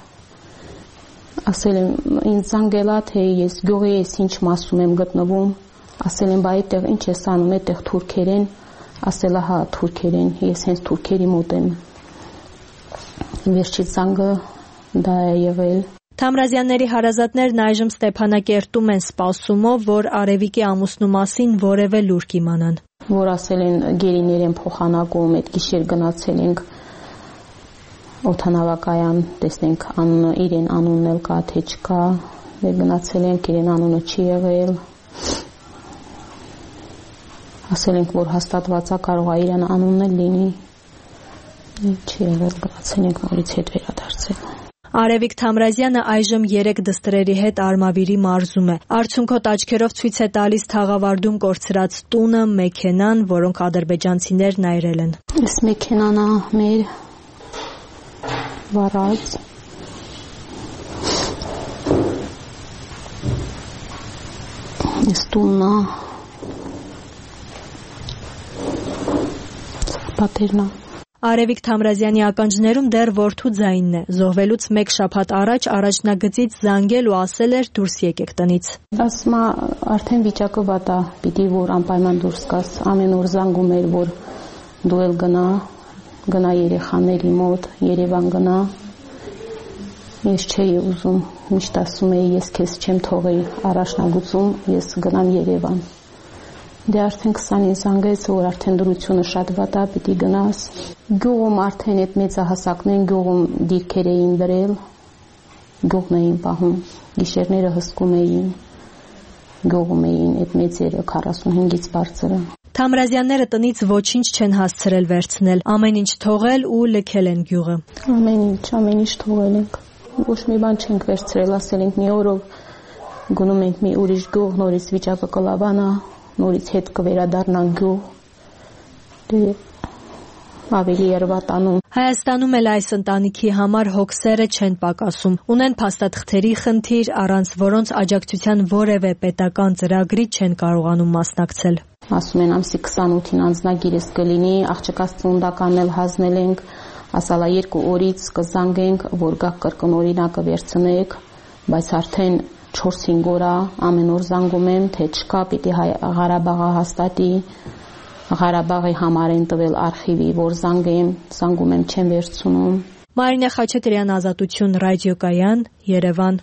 ասել եմ, ինձ զանգելա, թե ես գյուղի ես ինչ մասում եմ գտնվում, ասել եմ, բա այդտեղ ինչ ես անում, այդտեղ թուրքեր են, ասել է, հա, թուրքեր են, ես հենց թուրքերի մոտ եմ։ Վերջից զանգը դա է եղել։ Թամրազյանների հարազատներն այժմ Ստեփանակերտում են սպասումով, որ Արևիկի ամուսնու մասին որևէ լուր կիմանան։ Որ ասել են գերիներ են փոխանակում, այդ գիշեր գնացել ենք օդանավակայան, տեսնենք անունը, իրեն անունն էլ կա, թե չկա, դե գնացել ենք, իրեն անունը չի եղել։ Ասել ենք, որ հաստատված է, կարող է իրեն անունն էլ լինի։ Չի եղել, գնացել ենք նորից հետ վերադարձել։ Արևիկ Թամրազյանը այժմ երեք դստրերի հետ Արմավիրի մարզում է։ Արցունքոտ աչքերով ցույց է տալիս թաղավարտում կորցրած տունը, մեքենան, որոնք ադրբեջանցիներն այրել են։ Այս մեքենան է մեր վարած։ Այս տունն է։ Պատերն է։ Արևիկ Թամրազյանի ականջներում դեռ որդու ձայնն է։ Զոհվելուց մեկ շաբաթ առաջ առաջնագծից զանգել ու ասել էր դուրս եկեք տնից։ Ասում է արդեն վիճակը վատ է, պիտի որ անպայման դուրս գաս։ Ամեն օր զանգում էր, որ դու էլ գնա, գնա երեխաների մոտ, Երևան գնա։ Ես չէի ուզում, միշտ ասում էի, ես քեզ չեմ թողի առաջնագծում, ես գնամ Երևան։ Դե արդեն քսանին զանգեց, որ արդեն դրությունը շատ վատ է, պիտի գնաս։ Գյուղում արդեն այդ մեծահասակներն գյուղում դիրքեր էին դրել, գյուղն էին պահում, գիշերները հսկում էին, գյուղում էին այդ մեծերը քառասունհինգից բարձրը։ Թամրազյանները տնից ոչինչ չեն հասցրել վերցնել, ամեն ինչ թողել ու լքել են գյուղը։ Ամեն ինչ, ամեն ինչ թողել ենք։ Ոչ մի բան չենք վերցրել, ասել ենք մի օրով գնում ենք մի ուրիշ գյուղ, նորից վիճակը կլավանա, նորից հետ կվերադառնան գյուղ, դե ավելի երևատանում։ Հայաստանում էլ այս ընտանիքի համար հոգսերը չեն պակասում, ունեն փաստաթղթերի խնդիր, առանց որոնց աջակցության որևէ պետական ծրագրի չեն կարողանում մասնակցել։ Ասում են ամսի քսանութին անձնագիրս կլինի, աղջկաս ծննդականն էլ հանձնել ենք, ասալա երկու օրից կզանգենք, որ գաք կրկնօրինակը վերցնեք, բայց արդեն չորս-հինգ օր ամեն օր զանգում եմ, թե չկա, պիտի Ղարաբաղը հաստատի, Ղարաբաղի համար են տվել արխիվի, որ զանգեմ, զանգում եմ, չեմ վերցնում։ Մարինե Խաչատրյան, Ազատություն, ռադիոկայան, Երևան։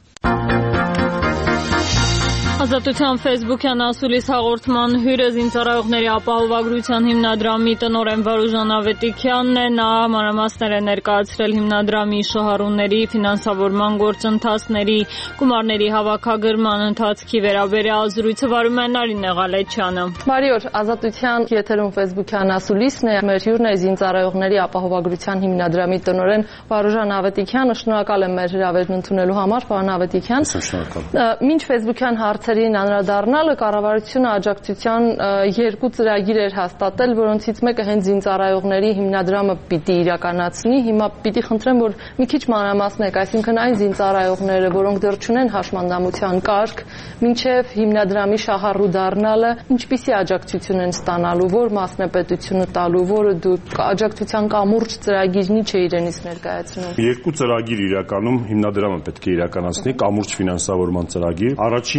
Ազատության ֆեյսբուքյան ասուլիս հաղորդման հյուրը զինծառայողների ապահովագրության հիմնադրամի տնօրեն Վարուժան Ավետիքյանն է, նա մանրամասներ է ներկայացրել հիմնադրամի շահառուների ֆինանսավորման գործընթացների, գումարների հավաքագրման ընթացքի վերաբերյալ զրույցը վարում է Նարինե Ղալեչյանը։ Բարի օր, Ազատության եթերում ֆեյսբուքյան ասուլիսն է, մեր հյուրն է զինծառայողների ապահովագրության հիմնադրամի տնօրեն Վարուժան Ավետիքյանը, շնորհակալ եմ մեր հրավերն ընդունելու համար, պարոն Ավետիքյան։ Մինչ ֆեյսբուքյան հարցերին անդրադառնալը կառավարությունը աջակցության երկու ծրագիր էր հաստատել, որոնցից մեկը հենց զինծառայողների հիմնադրամը պիտի իրականացնի։ Հիմա պիտի խնդրեմ, որ մի քիչ մանրամասնեք, այսինքն այն զինծառայողները, որոնք դեռ չունեն հաշմանդամության կարգ, մինչև հիմնադրամի շահառու դառնալը, ինչպիսի աջակցություն են ստանալու, որ մասնապետությունը տալու, որը դուք աջակցության կամուրջ ծրագիրն ինչ է իրենից ներկայացնում։ Երկու ծրագիր իրականում հիմնադրամը պետք է իրականացնի, կամուրջ ֆինանսավորման ծրագիր։ Առաջինը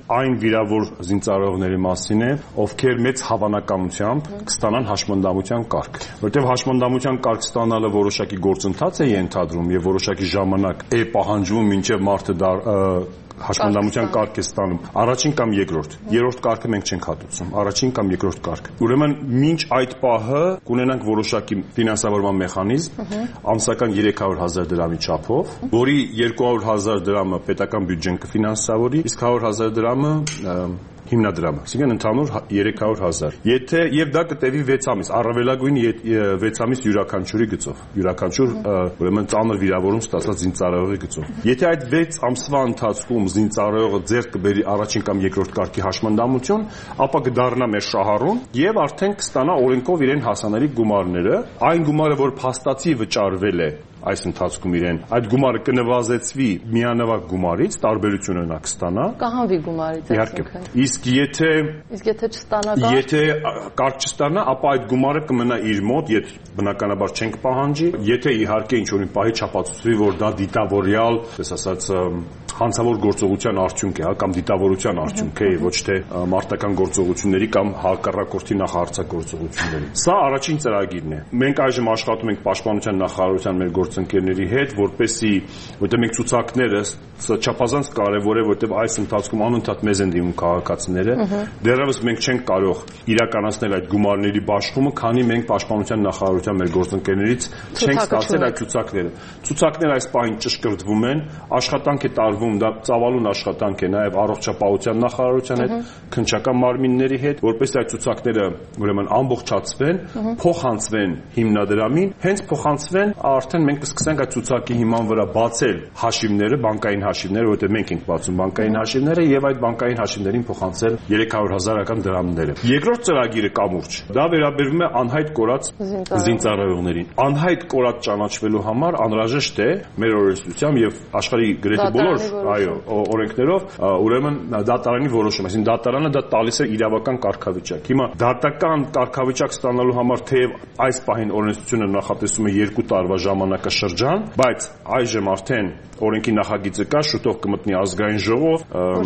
այն վիրավոր զինծառայողների մասին է, ովքեր մեծ հավանականությամբ կստանան հաշմանդամության կարգ, որտեղ հաշմանդամության կարգ ստանալը որոշակի գործընթաց է ենթադրում եւ որոշակի ժամանակ է պահանջվում մինչեւ մարդը հաշմանդամության կարգ է ստանում առաջին կամ երկրորդ երրորդ կարգը մենք չենք հատուցում առաջին կամ երկրորդ կարգ ուրեմն մինչ այդ պահը կունենանք որոշակի ֆինանսավորման մեխանիզմ ամսական երեք հարյուր հազար դրամի չափով որի երկու հարյուր հազար դրամը պետական բյուջեն կֆինանսավորի իսկ հարյուր հազար դրամը հիմնադրամը, այսինքն ընդհանուր երեք հարյուր հազար։ Եթե եւ դա կտևի վեց ամիս, առավելագույն վեց ամիս յուրաքանչյուրի գծով, յուրաքանչյուր ուրեմն ծանր վիրավորում ստացած զինծառայողի գծով։ Եթե այդ վեց ամսվա ընթացքում զինծառայողը ձեռք կբերի առաջին կամ երկրորդ կարգի հաշմանդամություն, ապա կդառնա մեր շահառուն եւ արդեն կստանա օրենքով իրեն հասանելի գումարները, այն գումարը, որ փաստացի վճարվել է այս ընթացքում իրեն այդ գումարը կնվազեցվի միանավակ գումարից, տարբերությունը նա կստանա։ Կահանվի գումարից, այսինքն։ Իսկ եթե իսկ եթե չստանա կարգ, եթե կարգ չստանա, ապա այդ գումարը կմնա իր մոտ, եթե բնականաբար չենք պահանջի, եթե իհարկե ինչ-որ մի պահի չապացուցվի, որ դա դիտավորյալ, այսպես ասած, հանցավոր գործողության արդյունք է, հա, կամ դիտավորության արդյունք է, ոչ թե մարտական գործողությունների կամ հակառակորդի նախահարցագործողությունների։ Սա առաջին ծրագիրն է։ Մենք այժմ աշխատում ենք Պաշտպանության նախարարության մեր գործընկերների հետ, որպեսզի, որտեղ մենք ցուցակները չափազանց կարևոր է, որտեղ այս ընթացքում անընդհատ մեզ են դիմում քաղաքացիները, դեռևս մենք չենք կարող իրականացնել այդ գումարների բաշխումը, քանի մենք Պաշտպանության նախարարության մեր գործընկերներից չենք ստացել այդ ցուցակները։ Ցուցակները այս պահին ճշգրտվում են, աշխատանք է տարվում, դա ծավալուն աշխատանք է նաև առողջապահության նախարարության հետ, քննչական մարմինների հետ, որպես այդ ցուցակները ուրեմն ամբողջացվեն, փոխանցվեն հիմնադրամին, հենց փոխանցվեն, արդեն մենք կսկսենք այդ ցուցակի հիման վրա բացել հաշիվները, բանկային հաշիվները, որտեղ մենք ենք բացում բանկային հաշիվները եւ այդ բանկային հաշիվներին փոխանցել երեք հարյուր հազարական դրամները։ Երկրորդ ծրագիրը կամուրջ, դա վերաբերվում է անհայտ կորած զինծառայողներին։ Անհայտ կորած ճանաչվելու համար անհրաժեշտ է մեր օրենսդրությամբ եւ աշխարհի գրեթե բոլոր, այո, օրենքներով, ուրեմն դատարանի որոշում, այսինքն դատարանը դա տալիս է իրավական կարգավիճակ։ Հիմա դատական կարգավիճակ ստանալու համար թեև այս պահին օրենսդրությունը նախատեսում է երկու տարվա ժամանակաշրջան, բայց այժմ արդեն օրենքի նախագիծը կա, շուտով կմտնի ազգային ժողով,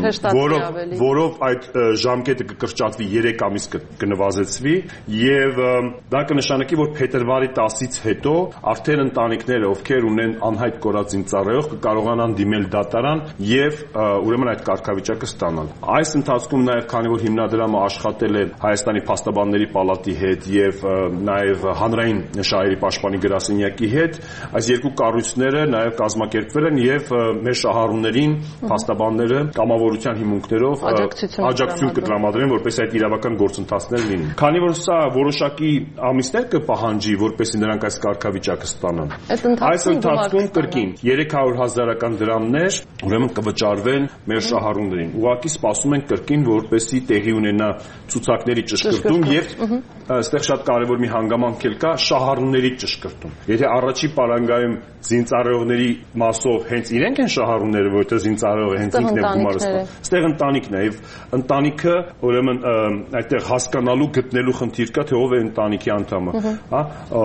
որով որով այդ ժամկետը կկրճատվի երեք ամիս կնվազեցվի եւ դա կնշանակի, որ փետրվարի տասից հետո արդեն ընտանիքները, ովքեր ունեն անհայտ կորած զինծառայող, կկարողանան դիմել դատարան եւ ուրեմն այդ կարգավիճակը ստանալ։ Այս ընթացքում նաեւ քանի որ հիմնադրամը աշխատել է Հայաստանի փաստաբանների պալատի հետ եւ նաեւ հանրային շահերի պաշտպանի գրասենյակի հետ, այս երկու կառույցները նաեւ կազմակերպվել են եւ մեր շահառուներին փաստաբանները կամավորության հիմունքներով աջակցություն կտրամադրեն, որպես այդ իրավական գործընթացներ լինեն։ Քանի որ սա որոշակի ամիսներ կպահանջի, որպեսզի նրանք այս կարգավիճակը ստանան, այս ընթացքում կրկին երեք հարյուր հազարական դրամներ ուրեմն կվճարվեն մեր շահառուներին։ Ուղղակի սպասում ենք կրկին, որպեսզի տեղի ունենա ցուցակների ճշգրտում եւ այստեղ շատ կարեւոր մի հանգամանք էլ կա՝ շահառուների ճշգրտում։ Եթե առաջի պարանգայում զինծառայողների մասով հենց իրենք են շահառուները, որտեղ զինծառայողը հենց ինքն է գումարը ստանում։ Այստեղ ընտանիքն է եւ ընտանիքը ուրեմն այդտեղ հասկանալու, գտնելու խնդիր կա, թե ով է ընտանիքի անդամը, հա,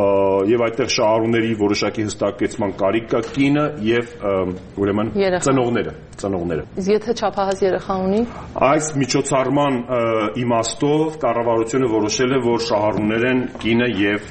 եւ այդտեղ շահառուների որոշակի հստակեցման կարիք կա կինը եւ ուրեմն ծնողները, ծնողները։ Իսկ եթե չափահաս երեխա ունի, այս միջոցառման իմաստով կառավարությունը որոշել է, որ շահառուներ են կինը եւ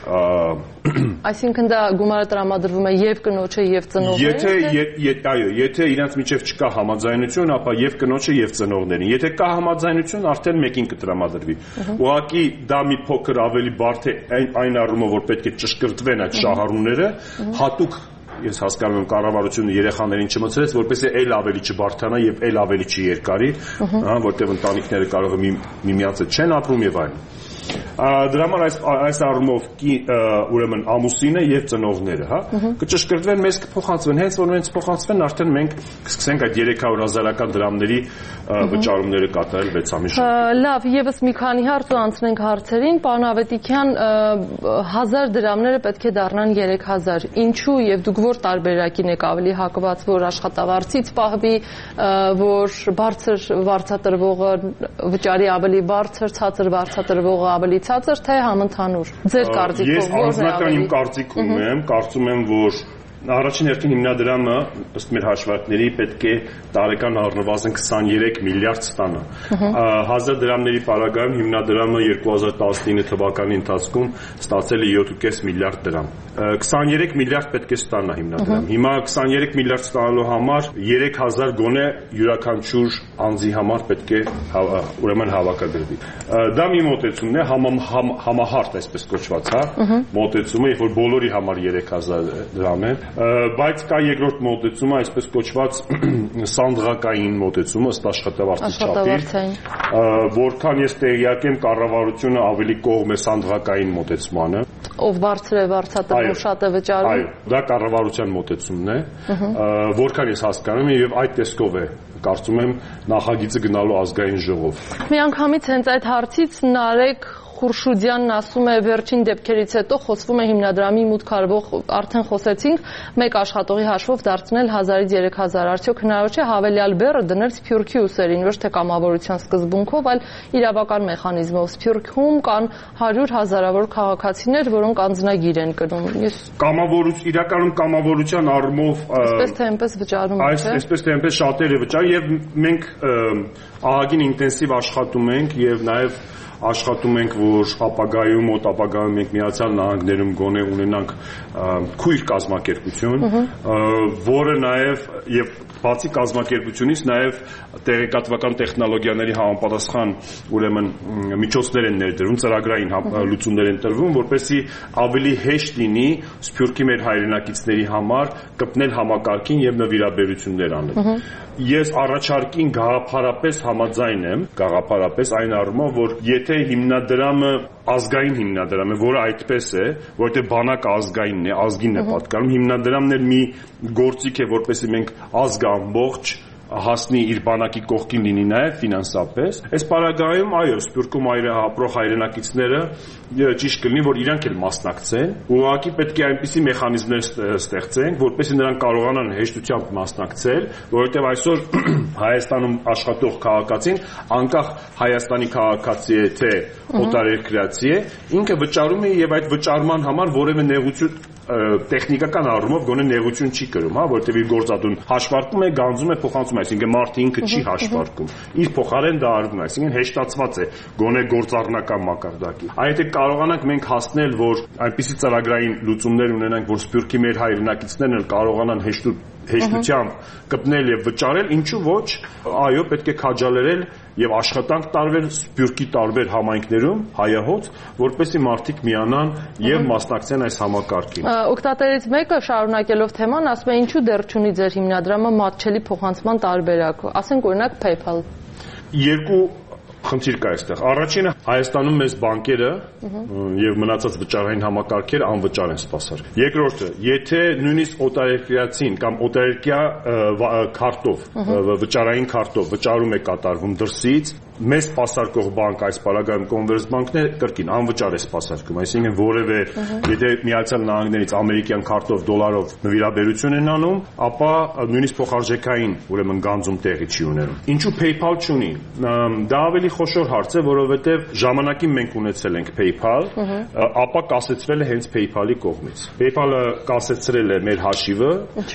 այսինքն դա գումարը տրամադրվում է եւ կնոջը եւ ծնողներին։ Եթե այո, եթե իրենց միջև չկա համաձայնություն, ապա եւ կնոջը եւ ծնողներին։ Եթե կա համաձայնություն, արդեն մեկին կտրամադրվի։ Ուղղակի դա մի փոքր ավելի բարդ է այն առումով, որ պետք է ճշգրտվեն այդ շահառուները, հատուկ ես հասկանում եմ կառավարությունը երեխաներին չմցրեց, որպեսզի այլ ավելի չբարթանա եւ այլ ավելի չերկարի, հա, որտեղ ընտանիքները կարող է միմյանց հետ չեն ապրում եւ այլն։ Դրա համար այս այս առումով ուրեմն ամուսինը եւ ծնողները, հա, կճշգրտվեն, մեզ կփոխանցվեն, հենց որ մենք փոխանցվեն, արդեն մենք կսկսենք այդ երեք հարյուր հազարական դրամների վճարումները կատարել վեց ամիս։ Լավ, եւս մի քանի հարց ու անցնենք հարցերին։ Պարոն Ավետիքյան, հազար դրամները պետք է դառնան երեք հազար։ Ինչու եւ դուք որ տարբերակին եք ավելի հակված, որ աշխատավարձից պահվի, որ բարձր վարձատրվողը վճարի ավելի բարձր, ցածր վարձատրվողը ավելի ցածր, թե համընդհանուր։ Ձեր կարծիքով ո՞րն է ավելի։ Ես անձնական իմ կարծիք ունեմ, կարծում եմ, որ Առաջին հերթին հիմնադրամը ըստ մեր հաշվարկների պետք է տարեկան առնվազն քսաներեք միլիարդ ստանա։ Հազար դրամների պարագայում հիմնադրամը երկու հազար տասնինը թվականի ընթացքում ստացել է յոթ կես միլիարդ դրամ։ քսաներեք միլիարդ պետք է ստանա հիմնադրամը։ Հիմա քսաներեք միլիարդ ստանալու համար երեք հազար գոնե յուրաքանչյուր անձի համար պետք է ուրեմն հավաքագրվի։ Դա մի մոտեցումն է, համահարթ այսպես կոչված, հա, մոտեցումը, երբ որ բոլորի համար երեք հազար դրամ է, բայց կա երկրորդ մոտեցումը, այսպես կոչված սանդղակային մոտեցումը, ըստ աշխատավարձի չափի, որքան ես տեղյակ եմ, կառավարությունը ավելի կողմ է սանդղակային մոտեցմանը։ Ով բարձր է վարձատրվում, շատ է վճարում։ Այո, դա կառավարության մոտեցումն է, որքան ես հասկանում եմ, եւ այդ տեսքով է կարծում եմ նախագիծը գնալու ազգային ժողով։ Միանգամից հենց այդ հարցից Նարեկ Խուրշուդյանն ասում է վերջին դեպքերից հետո խոսվում է հիմնադրամի մուտք արվող, արդեն խոսեցինք, մեկ աշխատողի հաշվով դարձնել հազարից երեք հազար, արդյոք հնարավոր չէ հավելյալ բեռը դնել Սփյուռքի ուսերին, ոչ թե կամավորության սկզբունքով, այլ իրավական մեխանիզմով։ Սփյուռքում կան հարյուր հազարավոր քաղաքացիներ, որոնք անձնագիր են կրում։ Ես կամավորություն, իրականում կամավորության առումով այսպես թե այնպես վճարում է, չէ՞։ Այսպես թե այնպես շատերը վճարում եւ մենք ահագին ինտենսիվ աշխատում ենք եւ նաեւ աշխատում ենք, որ ապագայում, մոտ ապագայում մենք Միացյալ Նահանգներում գոնե ունենանք քույր կազմակերպություն, որը նաև եւ բացի կազմակերպությունից նաև տեղեկատվական տեխնոլոգիաների համապատասխան ուրեմն միջոցներ են ներդրվում, ծրագրային լուծումներ են տրվում, որպեսզի ավելի հեշտ լինի Սփյուռքի մեր հայրենակիցների համար կպնել համակարգին եւ նվիրաբերություններ անել։ Ես առաջարկին գաղափարապես համաձայն եմ, գաղափարապես այն առումով, որ եթե հիմնադրամը ազգային հիմնադրամ է, որը այդպես է, որտեղ բանակը ազգայինն է, ազգին է պատկանում, հիմնադրամն էլ մի գործիք է, որպեսզի մենք ազգ ամբողջ հասնի իր բանակի կողքին լինի նաև ֆինանսապես։ Այս պարագայում, այո, Սփյուռքում ապրող հայրենակիցները ճիշտ կլինի, որ իրանք էլ մասնակցեն, ուղղակի պետք է այնպիսի մեխանիզմներ ստեղծենք, որպեսզի նրանք կարողանան հեշտությամբ մասնակցել, որովհետև այսօր Հայաստանում աշխատող քաղաքացին, անկախ Հայաստանի քաղաքացի է թե օտարերկրացի է, ինքը վճարում է եւ այդ վճարման համար որևէ նեղություն տեխնիկական առումով գոնե նեղություն չի կրում, հա, որտեղ իր գործատուն հաշվարկում է, գանձում է, փոխանցում է, այսինքն մարդը ինքը չի հաշվարկում։ Իր փոխարեն դա արվում է, այսինքն հեշտացված է գոնե գործառնական մակարդակի։ Այդ եթե կարողանանք մենք հասնել, որ այնպիսի ծրագրային լուծումներ ունենանք, որ Սփյուռքի մեր հայրենակիցներն էլ կարողանան հեշտ հեշտությամբ կպնել եւ վճարել, ինչու ոչ, այո, պետք է քաջալերել եւ աշխատանք տարվել Սփյուռքի տարբեր համայնքներում հայահոց, որպեսզի մարդիկ միանան եւ մասնակցեն այս համակարգին։ Օգտատերից մեկը շարունակելով թեման ասում է, ինչու դեռ չունի ձեր հիմնադրամը մատչելի փոխանցման տարբերակ, ասենք օրինակ PayPal։ Երկու խնդիր կա այստեղ։ Առաջինը Հայաստանում մեզ բանկերը եւ մնացած վճարային համակարգերը անվճար են սպասարկում։ Երկրորդը, եթե նույնիսկ օտարերկրացին կամ օտարերկրյա քարտով, վճարային քարտով վճարում է կատարվում դրսից, մեզ սպասարկող բանկ այս պարագայում Կոնվերսբանկն է կրկին անվճար է սպասարկում, այսինքն որևէ եթե Միացյալ Նահանգներից ամերիկյան քարտով դոլարով նվիրաբերություն են անում, ապա նույնիսկ փոխարժեքային ուրեմն գանձում տեղի չի ունենում։ Ինչու PayPal չունի։ Դա ավելի խոշոր հարց է, որովհետև ժամանակին մենք ունեցել ենք PayPal, ապա կասեցրել է հենց PayPal-ի կողմից։ PayPal-ը կասեցրել է մեր հաշիվը,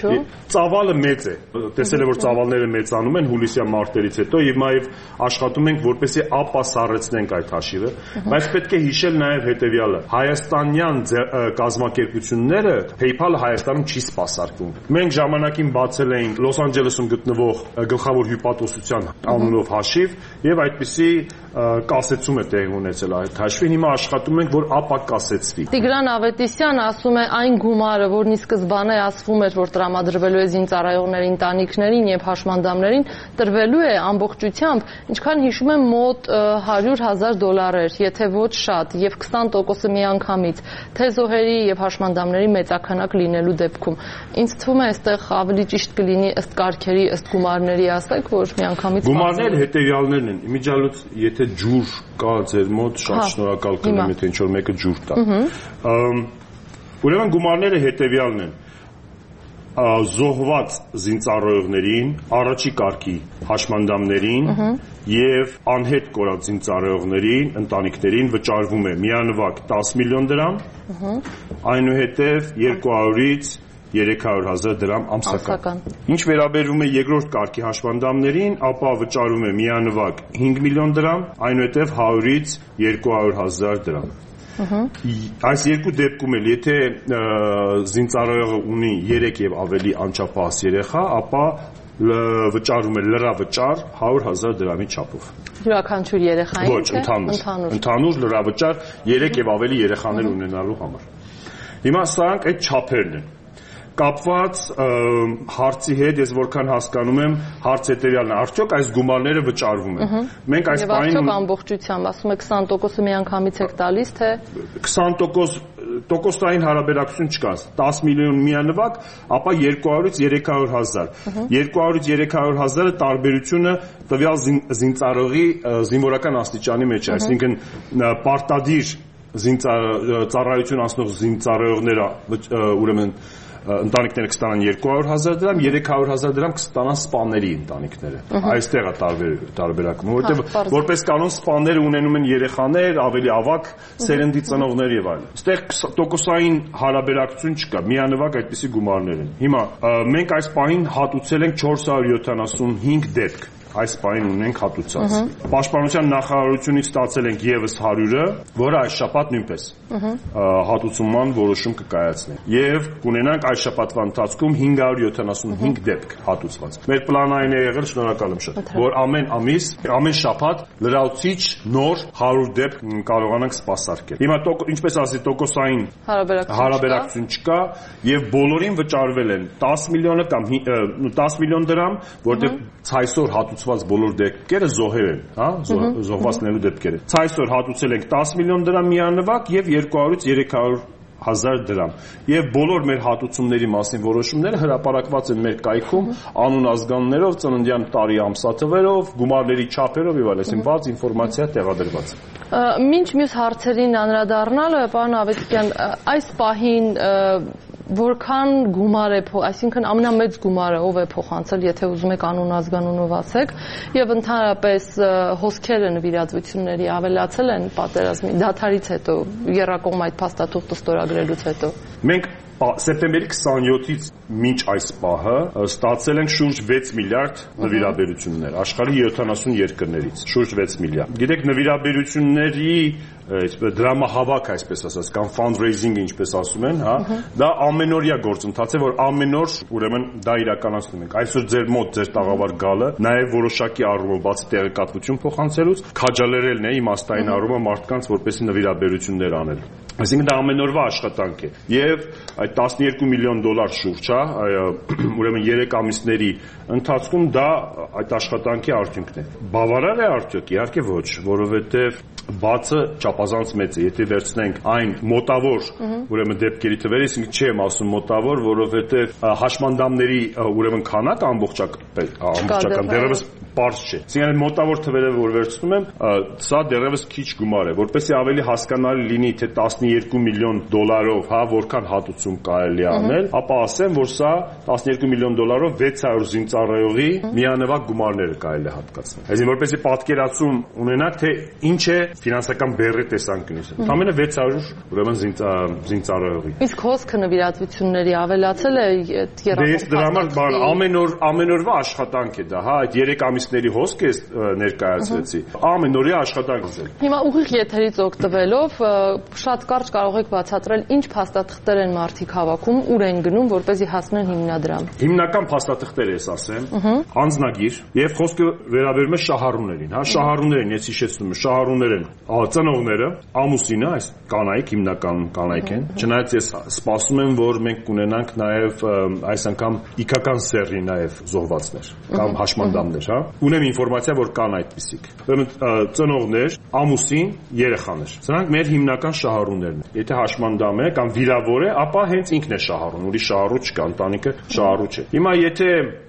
ծավալը մեծ է, տեսել է որ ծավալները մեծանում են հուլիսյան մարտերից հետո եւ նաեւ աշխատում ենք որպեսզի ապասառեցնենք այդ հաշիվը, բայց պետք է հիշել նաեւ հետեւյալը. հայաստանյան կազմակերպությունները PayPal-ը Հայաստանում չի սպասարկում։ Մենք ժամանակին բացել էինք Լոս Անջելեսում գտնվող գլխավոր հյուպատոսության անունով հաշիվ եւ այդպիսի կասեցում է տեղի ունեցել այդ հաշվին, հիմա աշխատում ենք որ ապակասեցվի։ Տիգրան Ավետիսյան ասում է այն գումարը, որն ի սկզբանե ասվում էր, որ տրամադրվելու է զինծառայողների ընտանիքներին եւ հաշմանդամներին, տրվելու է ամբողջությամբ, ինչքան հիշում եմ, մոտ հարյուր հազար դոլար էր, եթե ոչ շատ, եւ քսան տոկոսը միանգամից, թե զոհերի եւ հաշմանդամների մեծաքանակ լինելու դեպքում։ Ինձ թվում է, այստեղ ավելի ճիշտ կլինի ըստ կարգերի, ըստ գումարների ասեք, որ միանգամից գումարները հետեւյալներն են։ Իմիջիալուց եթե ջուր կա ձեր մոտ, շատ շնորհակալ կլինեմ, եթե ինչ-որ մեկը ջուր տա։ Ուրեմն գումարները հետեւյալն են. զոհված զինծառայողներին, առաջի կարգի հաշմանդամներին եւ անհետ կորած զինծառայողներին, ընտանիքներին վճարվում է միանվագ տասը միլիոն դրամ, այնուհետեւ երկու հարյուրից երեք հարյուր հազար դրամ ամսական։ Ինչ վերաբերում է երկրորդ կարգի հաշվանդամներին, ապա վճարում է միանվագ հինգ միլիոն դրամ, այնուհետև հարյուրից երկու հարյուր հազար դրամ։ Այս երկու դեպքում էլ եթե զինծառայողը ունի երեք եւ ավելի անչափահաս երեխա, ապա վճարում է լրավճար հարյուր հազար դրամի չափով։ Յուրաքանչյուր երեխային Ոչ, ընդհանուր։ Ընդհանուր լրավճար երեք եւ ավելի երեխաներ ունենալու համար։ Հիմա սրանք այդ չափերն են։ Կապված հարցի հետ, ես որքան հասկանում եմ, հարց հետեւյալն է, արդյոք այս գումարները վճարվում են։ Մենք այս պահին արդյոք ամբողջությամբ, ասում եք քսան տոկոսը միանգամից եք տալիս, թե քսան տոկոս տոկոսային հարաբերակցություն չկա, տասը միլիոն միանվագ, ապա երկու հարյուրից երեք հարյուր հազար։ երկու հարյուրից երեք հարյուր հազարը տարբերությունը տվյալ զինծառայողի զինվորական աստիճանի մեջ է, այսինքն պարտադիր ծառայություն անցնող զինծառայողները ուրեմն ընտանիքները կստանան երկու հարյուր հազար դրամ, երեք հարյուր հազար դրամ կստանան սպաների ընտանիքները։ Այստեղ է տարբերակումը, որովհետև որպես կանոն սպաները ունենում են երեխաներ, ավելի ավագ սերնդի ծնողներ եւ այլն։ Այստեղ տոկոսային հարաբերակցություն չկա, միանվագ այդպիսի գումարներ են։ Հիմա մենք այս պահին հատուցել ենք չորս հարյուր յոթանասունհինգ դեպք։ Այս պահին ունենք հատուցած։ Պաշտպանության նախարարությունից ստացել ենք եւս հարյուրը, որը այս շաբաթ նույնպես հատուցման որոշում կկայացնի։ Եվ կունենանք այս շաբաթվա ընթացքում հինգ հարյուր յոթանասունհինգ դեպք հատուցված։ Մեր պլանային է եղել, շնորհակալ եմ շատ, որ ամեն ամիս, ամեն շաբաթ լրացուցիչ նոր հարյուր դեպք կարողանանք սպասարկել։ Հիմա ինչպես ասի, տոկոսային հարաբերակցություն չկա եւ բոլորին վճարվել են տասը միլիոնը կամ տասը միլիոն դրամ, որտեղ ցայսօր հատուցված բոլոր դեպքերը զոհեր են, հա, զոհվածնելու դեպքերը։ Ցայսօր հատուցել ենք տասը միլիոն դրամ միանվագ եւ երկու հարյուրից երեք հարյուր հազար դրամ։ Եվ բոլոր մեր հատուցումների մասին որոշումները հրապարակված են մեր կայքում անուն ազգանուններով, ծննդյան տարի ամսաթվերով, գումարների չափերով եւ այլն, այսինքն բաց ինֆորմացիա տեղադրված։ Մինչ մյուս հարցերին անդրադառնալը, պարոն Ավետիքյան, այս պահին որքան գումար է, այսինքն ամենամեծ գումարը ով է փոխանցել, եթե ուզում եք անուն ազգանունով ասեք, եւ ընդհանրապես հոսքերը նվիրատվությունների ավելացել են պատերազմի դադարից հետո, եռակողմ այդ փաստաթուղթը ստորագրելուց հետո։ Մենք սեպտեմբերի քսանյոթից մինչ այս պահը ստացել ենք շուրջ վեց միլիարդ նվիրաբերություններ աշխարհի յոթանասուն երկրներից, շուրջ վեց միլիարդ։ Գիտեք, նվիրաբերությունների դրամահավաք, այսպես ասած, կամ fundraising-ը, ինչպես ասում են, հա, դա ամենօրյա գործընթաց է, որ ամեն օր ուրեմն դա իրականացնում ենք։ Այսօր ձեր մոտ ձեր տաղավար գալը նաև որոշակի առումով բացի տեղեկատվություն փոխանցելուց, քաջալերելն է իմաստային առումով մարդկանց, որպեսզի նվիրաբերություններ անել։ Այսինքն դա ամեն օրվա աշխատանք է։ Եվ այդ տասներկու միլիոն դոլար շուրջ, հա, ուրեմն երեք ամիսների ընթացքում դա այդ աշխատանքի արդյունքն է։ Բավարար է արդյոք? Իհարկե ոչ, որովհետև բացը չափազանց մեծ է։ Եթե վերցնենք այն մոտավոր, ուրեմն դեպքերի թվերը, իսկ չեմ ասում մոտավոր, որովհետև հաշմանդամների ուրեմն քանակ ամբողջական դեռևս պարզ չէ։ Այսինքն մոտավոր թվերը որ վերցնում եմ, սա դեռևս քիչ գումար է, որպեսզի ավելի հասկանալի լինի, թե տասներկու միլիոն դոլարով, հա, որքան հատուցում կարելի է անել, ապա ասեմ, որ սա տասներկու միլիոն դոլարով վեց հարյուր զինծառայողի միանվագ գումարները կարելի է հատկացնել։ Այսինքն որպեսզի պատկերացում ունենաք, թե ինչ է ֆինանսական բեռի տեսանկյունից։ Ընդամենը վեց հարյուր ուրեմն զինծառայողի։ Իսկ հոսքը նվիրատվությունների ավելացել է երեք դրա համար ամեն օր ամեն օրվա աշխատանք է դա, հա, այդ երեք ամիսների հոսքը ներկայացրեցի։ Ամենօրյա աշխատանք է։ Հիմա ուղիղ եթերից օգտվելով շատ կարճ կարող եք բացատրել ինչ փաստաթղթեր են մարդիկ հավաքում, ուր են գնում, որպեսզի հասնեն հիմնադրամ։ Հիմնական փաստաթղթերը ես ասեմ, անձնագիր եւ խոսքը վերաբերում է շահառուներին, հա, շահառուներին, ես հիշեցնում եմ, շահառուներ են ծնողները, ամուսինը, այս կանայք հիմնական կանայք են։ Չնայած ես սպասում եմ, որ մենք կունենանք նաեւ այս անգամ իքական սեռի նաեւ զոհվածներ կամ հաշմանդամներ, հա։ Ունեմ ինֆորմացիա, որ կան այդպիսիք։ Ուրեմն ծնողներ, ամուսին, երեխաներ։ Սրանք մեր հիմնական շահառուներն են։ Եթե հաշմանդամ է կամ վիրավոր է, ապա հենց ինքն է շահառուն, ուրիշ շահառու չկա, ընտանիքը շահառու չէ։ Հիմա եթե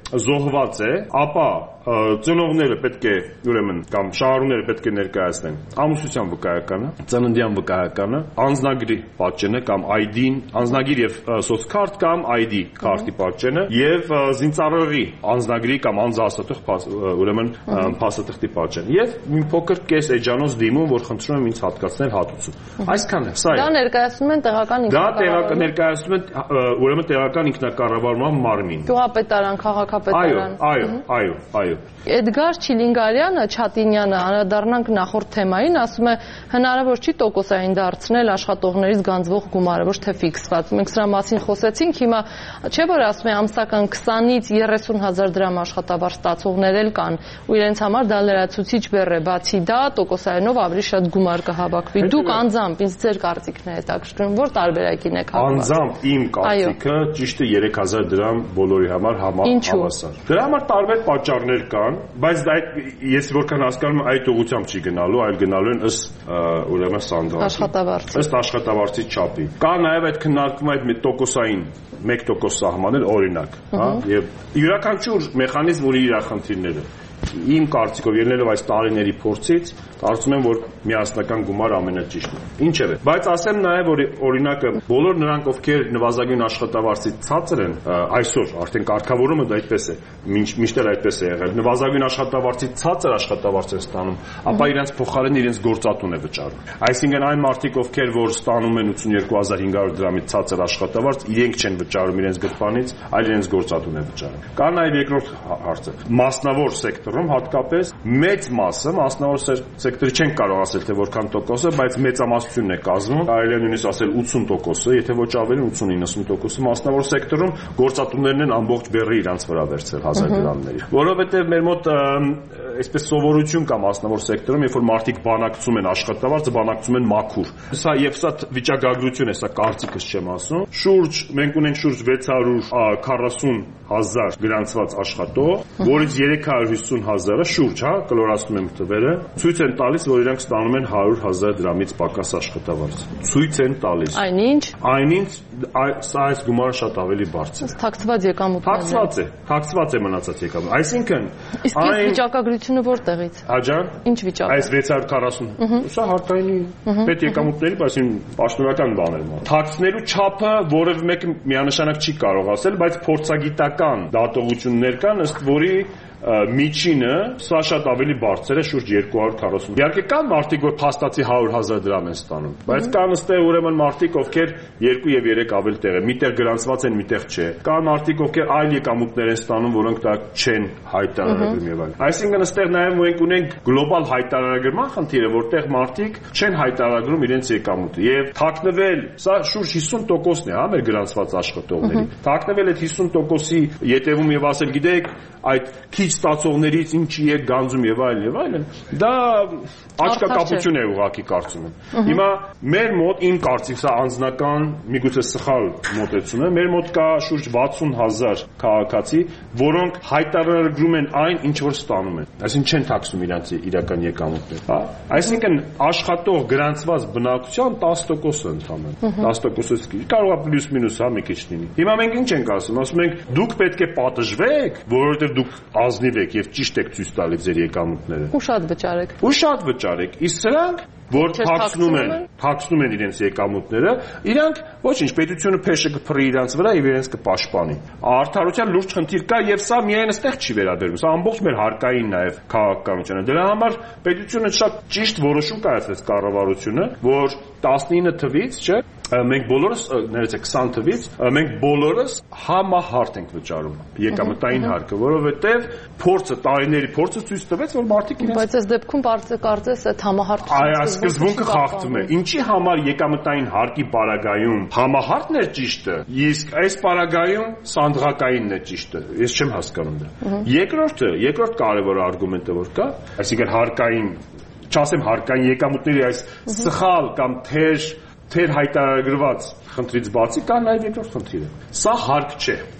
զոհված է, ապա ծնողները պետք է ուրեմն կամ շահառուները պետք է ներկայացնեն ամուսնության վկայականը, ծննդյան վկայականը, անձնագրի պատճենը կամ այ դի-ն, անձնագիր եւ սոցքարտ կամ այ դի քարտի պատճենը եւ զինծառայողի անձնագրի կամ անձահասատող ուրեմն փաստաթղթի պատճենը եւ մի փոքր կես էջանոց դիմում, որ խնդրում եմ ինձ հատկացնել հատուցում։ Այսքանն է, սա է։ Դա ներկայացնում են տեղական ինքնակառավարման։ Դա ներկայացնում են ուրեմն տեղական ինքնակառավարման մարմին։ Գյուղապետարան, քաղաքապետարան։ Այո, այո, այո։ Էդգար Չիլինգարյանը, Չատինյանը, անդրադառնանք նախորդ թեմային, ասում է հնարավոր չի տոկոսային դարձնել աշխատողներից գանձվող գումարը, ոչ թե ֆիքսված։ Մենք սրա մասին խոսեցինք, հիմա չէ՞ որ ասում է ամսական քսանից երեսուն հազար դրամ աշխատավարձ ստացողներ էլ կան, ու իրենց համար դա լրացուցիչ բեռ է, բացի դա տոկոսայինով ավելի շատ գումար կհավաքվի։ Դուք անձամբ, ինձ ձեր կարծիքն է հետաքրքրում, որ տարբերակին եք հավաքված։ Անձամբ իմ կարծիքը ճիշտ է երեք հազար դրամ բոլորի համար հավասար։ Դրա համար տարբեր պատճառներ կան, բայց դա ես որքան հասկանում եմ այդ ուղղությամբ չի գնալու, այլ գնալու են ըստ ուրեմն ստանդարտի։ Աշխատավարձի։ Ըստ աշխատավարձի չափի։ Կա նաև այդ քննարկվում այդ տոկոսային մեկ տոկոս սահմանել օրինակ, հա, եւ յուրաքանչյուր մեխանիզմ ունի իր խնդիրները։ Իմ կարծիքով ելնելով այս տարիների փորձից, կարծում եմ, որ միասնական գումար ամենաճիշտն է։ Ինչևէ, բայց ասեմ նաև, որ օրինակը բոլոր նրանք, ովքեր նվազագույն աշխատավարձի ցածր են, այսօր արդեն կարգավորումը դա այդպես է, մինչդեռ այդպես է եղել, նվազագույն աշխատավարձի ցածր աշխատավարձ են ստանում, ապա իրենց փոխարեն իրենց գործատուն է վճարում։ Այսինքն այն մարդիկ, ովքեր որ ստանում են ութսունյոթ հազար հինգ հարյուր դրամից ցածր աշխատավարձ, իրենք չեն վճարում իրենց գրպանից, այլ իրենց գործատուն են վճարում։ Կա նաև երկրորդ հարցը, մասնավոր սեկտորում հատկապես մեծ մասը, մասնավոր սեկտորի չենք կարող ասել թե որքան տոկոսը, բայց մեծամասնությունն է կազմում, կարելի է նույնիսկ ասել ութսուն տոկոսը, եթե ոչ ավելի ութսուն իննսուն տոկոսը մասնավոր սեկտորում գործատուներն են ամբողջ բեռը իրանց վրա վերցրել հազար դրամների։ Որովհետև մեր մոտ այսպես սովորություն կա մասնավոր սեկտորում, երբ որ մարդիկ բանակցում են աշխատավարձը, բանակցում են մաքուր։ Սա եւ սա վիճակագրություն է, սա կարծիքս չեմ ասում։ Շուրջ մենք ունենք շուրջ վեց հարյուր քառասուն հազար գրանցված աշխատող, որից երեք հարյուր հիսուն հազարը շուրջ, հա, կլորացնում եմ թվերը, ցույց են տալիս, որ իրանք ստանում են հարյուր հազար դրամից պակաս աշխատավարձ։ Ցույց են տալիս։ Այնինչ, այնինչ սա այս գումարը շատ ավելի բարձր է։ Թաքցված եկամուտներ։ Թաքցված է, թաքցված է մնացած եկամուտ։ Այսինքն, իսկ այս վիճակագրությունը որտեղից։ Աջան։ Ինչ վիճակ։ Այս վեց հարյուր քառասուն։ Սա հարկայինի պետ եկամուտների, բայց այն պաշտոնական բաներն են։ Թաքցնելու չափը որևէ մեկը միանշանակ չի կարող ասել, բայց փորձագիտական դատողություններ կան, ըստ որի միջինը սա շատ ավելի բարձր է, շուրջ երկու հարյուր քառասուն։ Իհարկե կան մարդիկ, որ փաստացի հարյուր հազար դրամ են ստանում, բայց կան ըստեղ ուրեմն մարդիկ, ովքեր երկու եւ երեք ավել տեղ են, միտեղ գրանցված են, միտեղ չէ։ Կան մարդիկ, ովքեր այլ եկամուտներ են ստանում, որոնք դա չեն հայտարարագրում եւ այլն։ Այսինքն ըստեղ նաեւ մենք ունենք գլոբալ հայտարարագրման խնդիրը, որտեղ մարդիկ չեն հայտարարագրում իրենց եկամուտը եւ թաքնվել, սա շուրջ հիսուն տոկոսն է, հա, մեր գրանցված աշխատողների։ Թաքնվել այդ հիսուն տոկոսի յետևում եւ ասել, գիտեք, այդ քիչ ստացողներից ինչի է գանձում եւ այլն եւ այլն, դա աչքակապություն է ուղղակի կարծում եմ։ Հիմա մեր մոտ իմ կարծիքս է անձնական, միգուցե սխալ մոտեցում է, մեր մոտ կա շուրջ վաթսուն հազար քաղաքացի, որոնք հայտարարագրում են այն, ինչ որ ստանում են, այսինքն չեն թաքցնում իրենց իրական եկամուտները, հա։ Այսինքն աշխատող գրանցված բնակության տասը տոկոսը ընդհանրապես, տասը տոկոսից կարող է պլյուս մինուս, հա, մի քիչ լինի։ Հիմա մենք ինչ ենք ասում, ասում ենք դուք պետք է պատժվեք, որովհետեւ դուք ազնիվ եք եւ ճիշտ եք ցույց տալիս ձեր եկամուտները։ Ու շատ վճարեք։ Ու շատ վճարեք։ Իսկ սրանք, որ թաքցնում են, թաքցնում են իրենց եկամուտները, իրանք ոչինչ, պետությունը փեշը կփռի իրանց վրա եւ իրենց կպաշտպանի։ Արդարության լուրջ խնդիր կա եւ սա միայն այստեղ չի վերաբերվում, սա ամբողջ մեր հարկային նաեւ քաղաքականությանը։ Դրա համար պետությունը շատ ճիշտ որոշում կայացրեց կառավարությունը, որ տասնինը թվից, չէ, մենք բոլորս, ներեցեք քսան թվից, մենք բոլորս համահարթ ենք վճարում եկամտային հարկը, որովհետև փորձը, տարիների փորձը ցույց տվեց, որ մարդիկ իրենց Բայց այս դեպքում կարծես այդ համահարթը սկզբունքը խախտվում է։ Ինչի համար եկամտային հարկի պարագայում համահարթն է ճիշտը, իսկ այս պարագայում սանդղակայինն է ճիշտը։ Ես չեմ հասկանում դա։ Երկրորդը, երկրորդ կարևոր արգումենտը որ կա, այսինքն հարկային, չասեմ հարկային եկամուտների այս սխալ կամ թեր թեր հայտարարագրված խնդրից բացի կա նաև երկրորդ խնդիրը։ Սա հարկ չէ։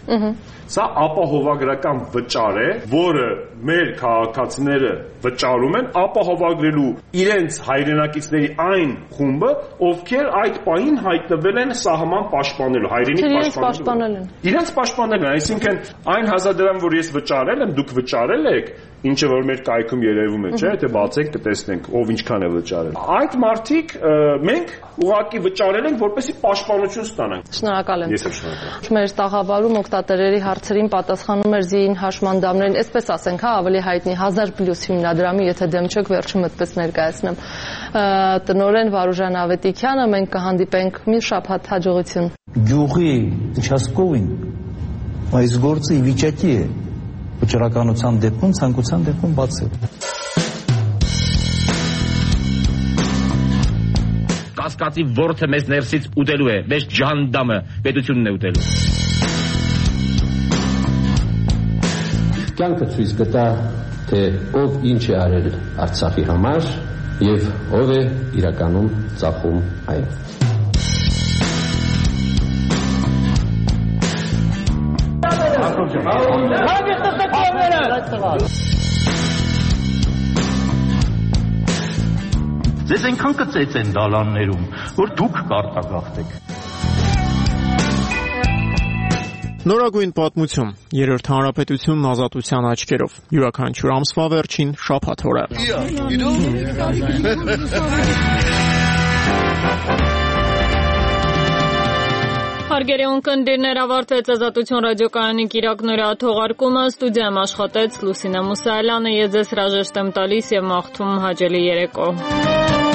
Սա ապահովագրական վճար է, որը մեր քաղաքացիները վճարում են ապահովագրելու իրենց հայրենակիցների այն խումբը, ովքեր այդ պահին հայտնվել են սահման պաշտպանելու, հայրենիք պաշտպանելու։ Իրենց պաշտպանել են, այսինքն այն հազար դրամ, որ ես վճարել եմ, դուք վճարել եք, ինչը որ մեր կայքում երևում է, չէ՞, թե բացեք կտեսնենք ով ինչքան է վճարել։ Այդ մարդիկ մենք ուղղակի վճարել ենք, որպեսզի պաշտպանություն ստանանք։ Շնորհակալ եմ։ Ես եմ շնորհակալ։ Մեր տաղավարում օգտատերերի հարցերին պատասխանում էր Զիին հաշմանդամներին, այսպես ասենք, հա, ավելի հայտնի հազար պլյուս հիմնադրամի, եթե դեմ չեք, վերջում այդպես ներկայացնեմ։ Տնօրեն Վարուժան Ավետիքյանը, մենք կհանդիպենք մի շաբաթ, հաջողություն։ Գյուղի участковին այս գործը ի վիճակի է վճռականության դեպքում, ցանկության դեպքում բացել։ Կասկածի որդը մեզ ներսից ուտելու է, մեզ ջանդամը պետությունն է ուտելու։ Կյանքը ցույց կտա, թե ով ինչ է արել Արցախի համար եւ ով է իրականում ծախում այն։ Ձեզ այնքան կծեց են դալաններում, որ դուք կարտագաղթեք։ Նորագույն պատմություն, երրորդ հանրապետությունն ազատության աչքերով, յուրաքանչյուր ամսվա վերջին շաբաթ օրը։ Հարգելի ունկնդիրներ, ավարտվեց Ազատություն ռադիոկայանի կիրակնօրյա թողարկումը, ստուդիայում աշխատեց Լուսինե Մուսայելյանը, ես ձեզ հրաժեշտ եմ տալիս եւ մաղթում հաճելի երեկո։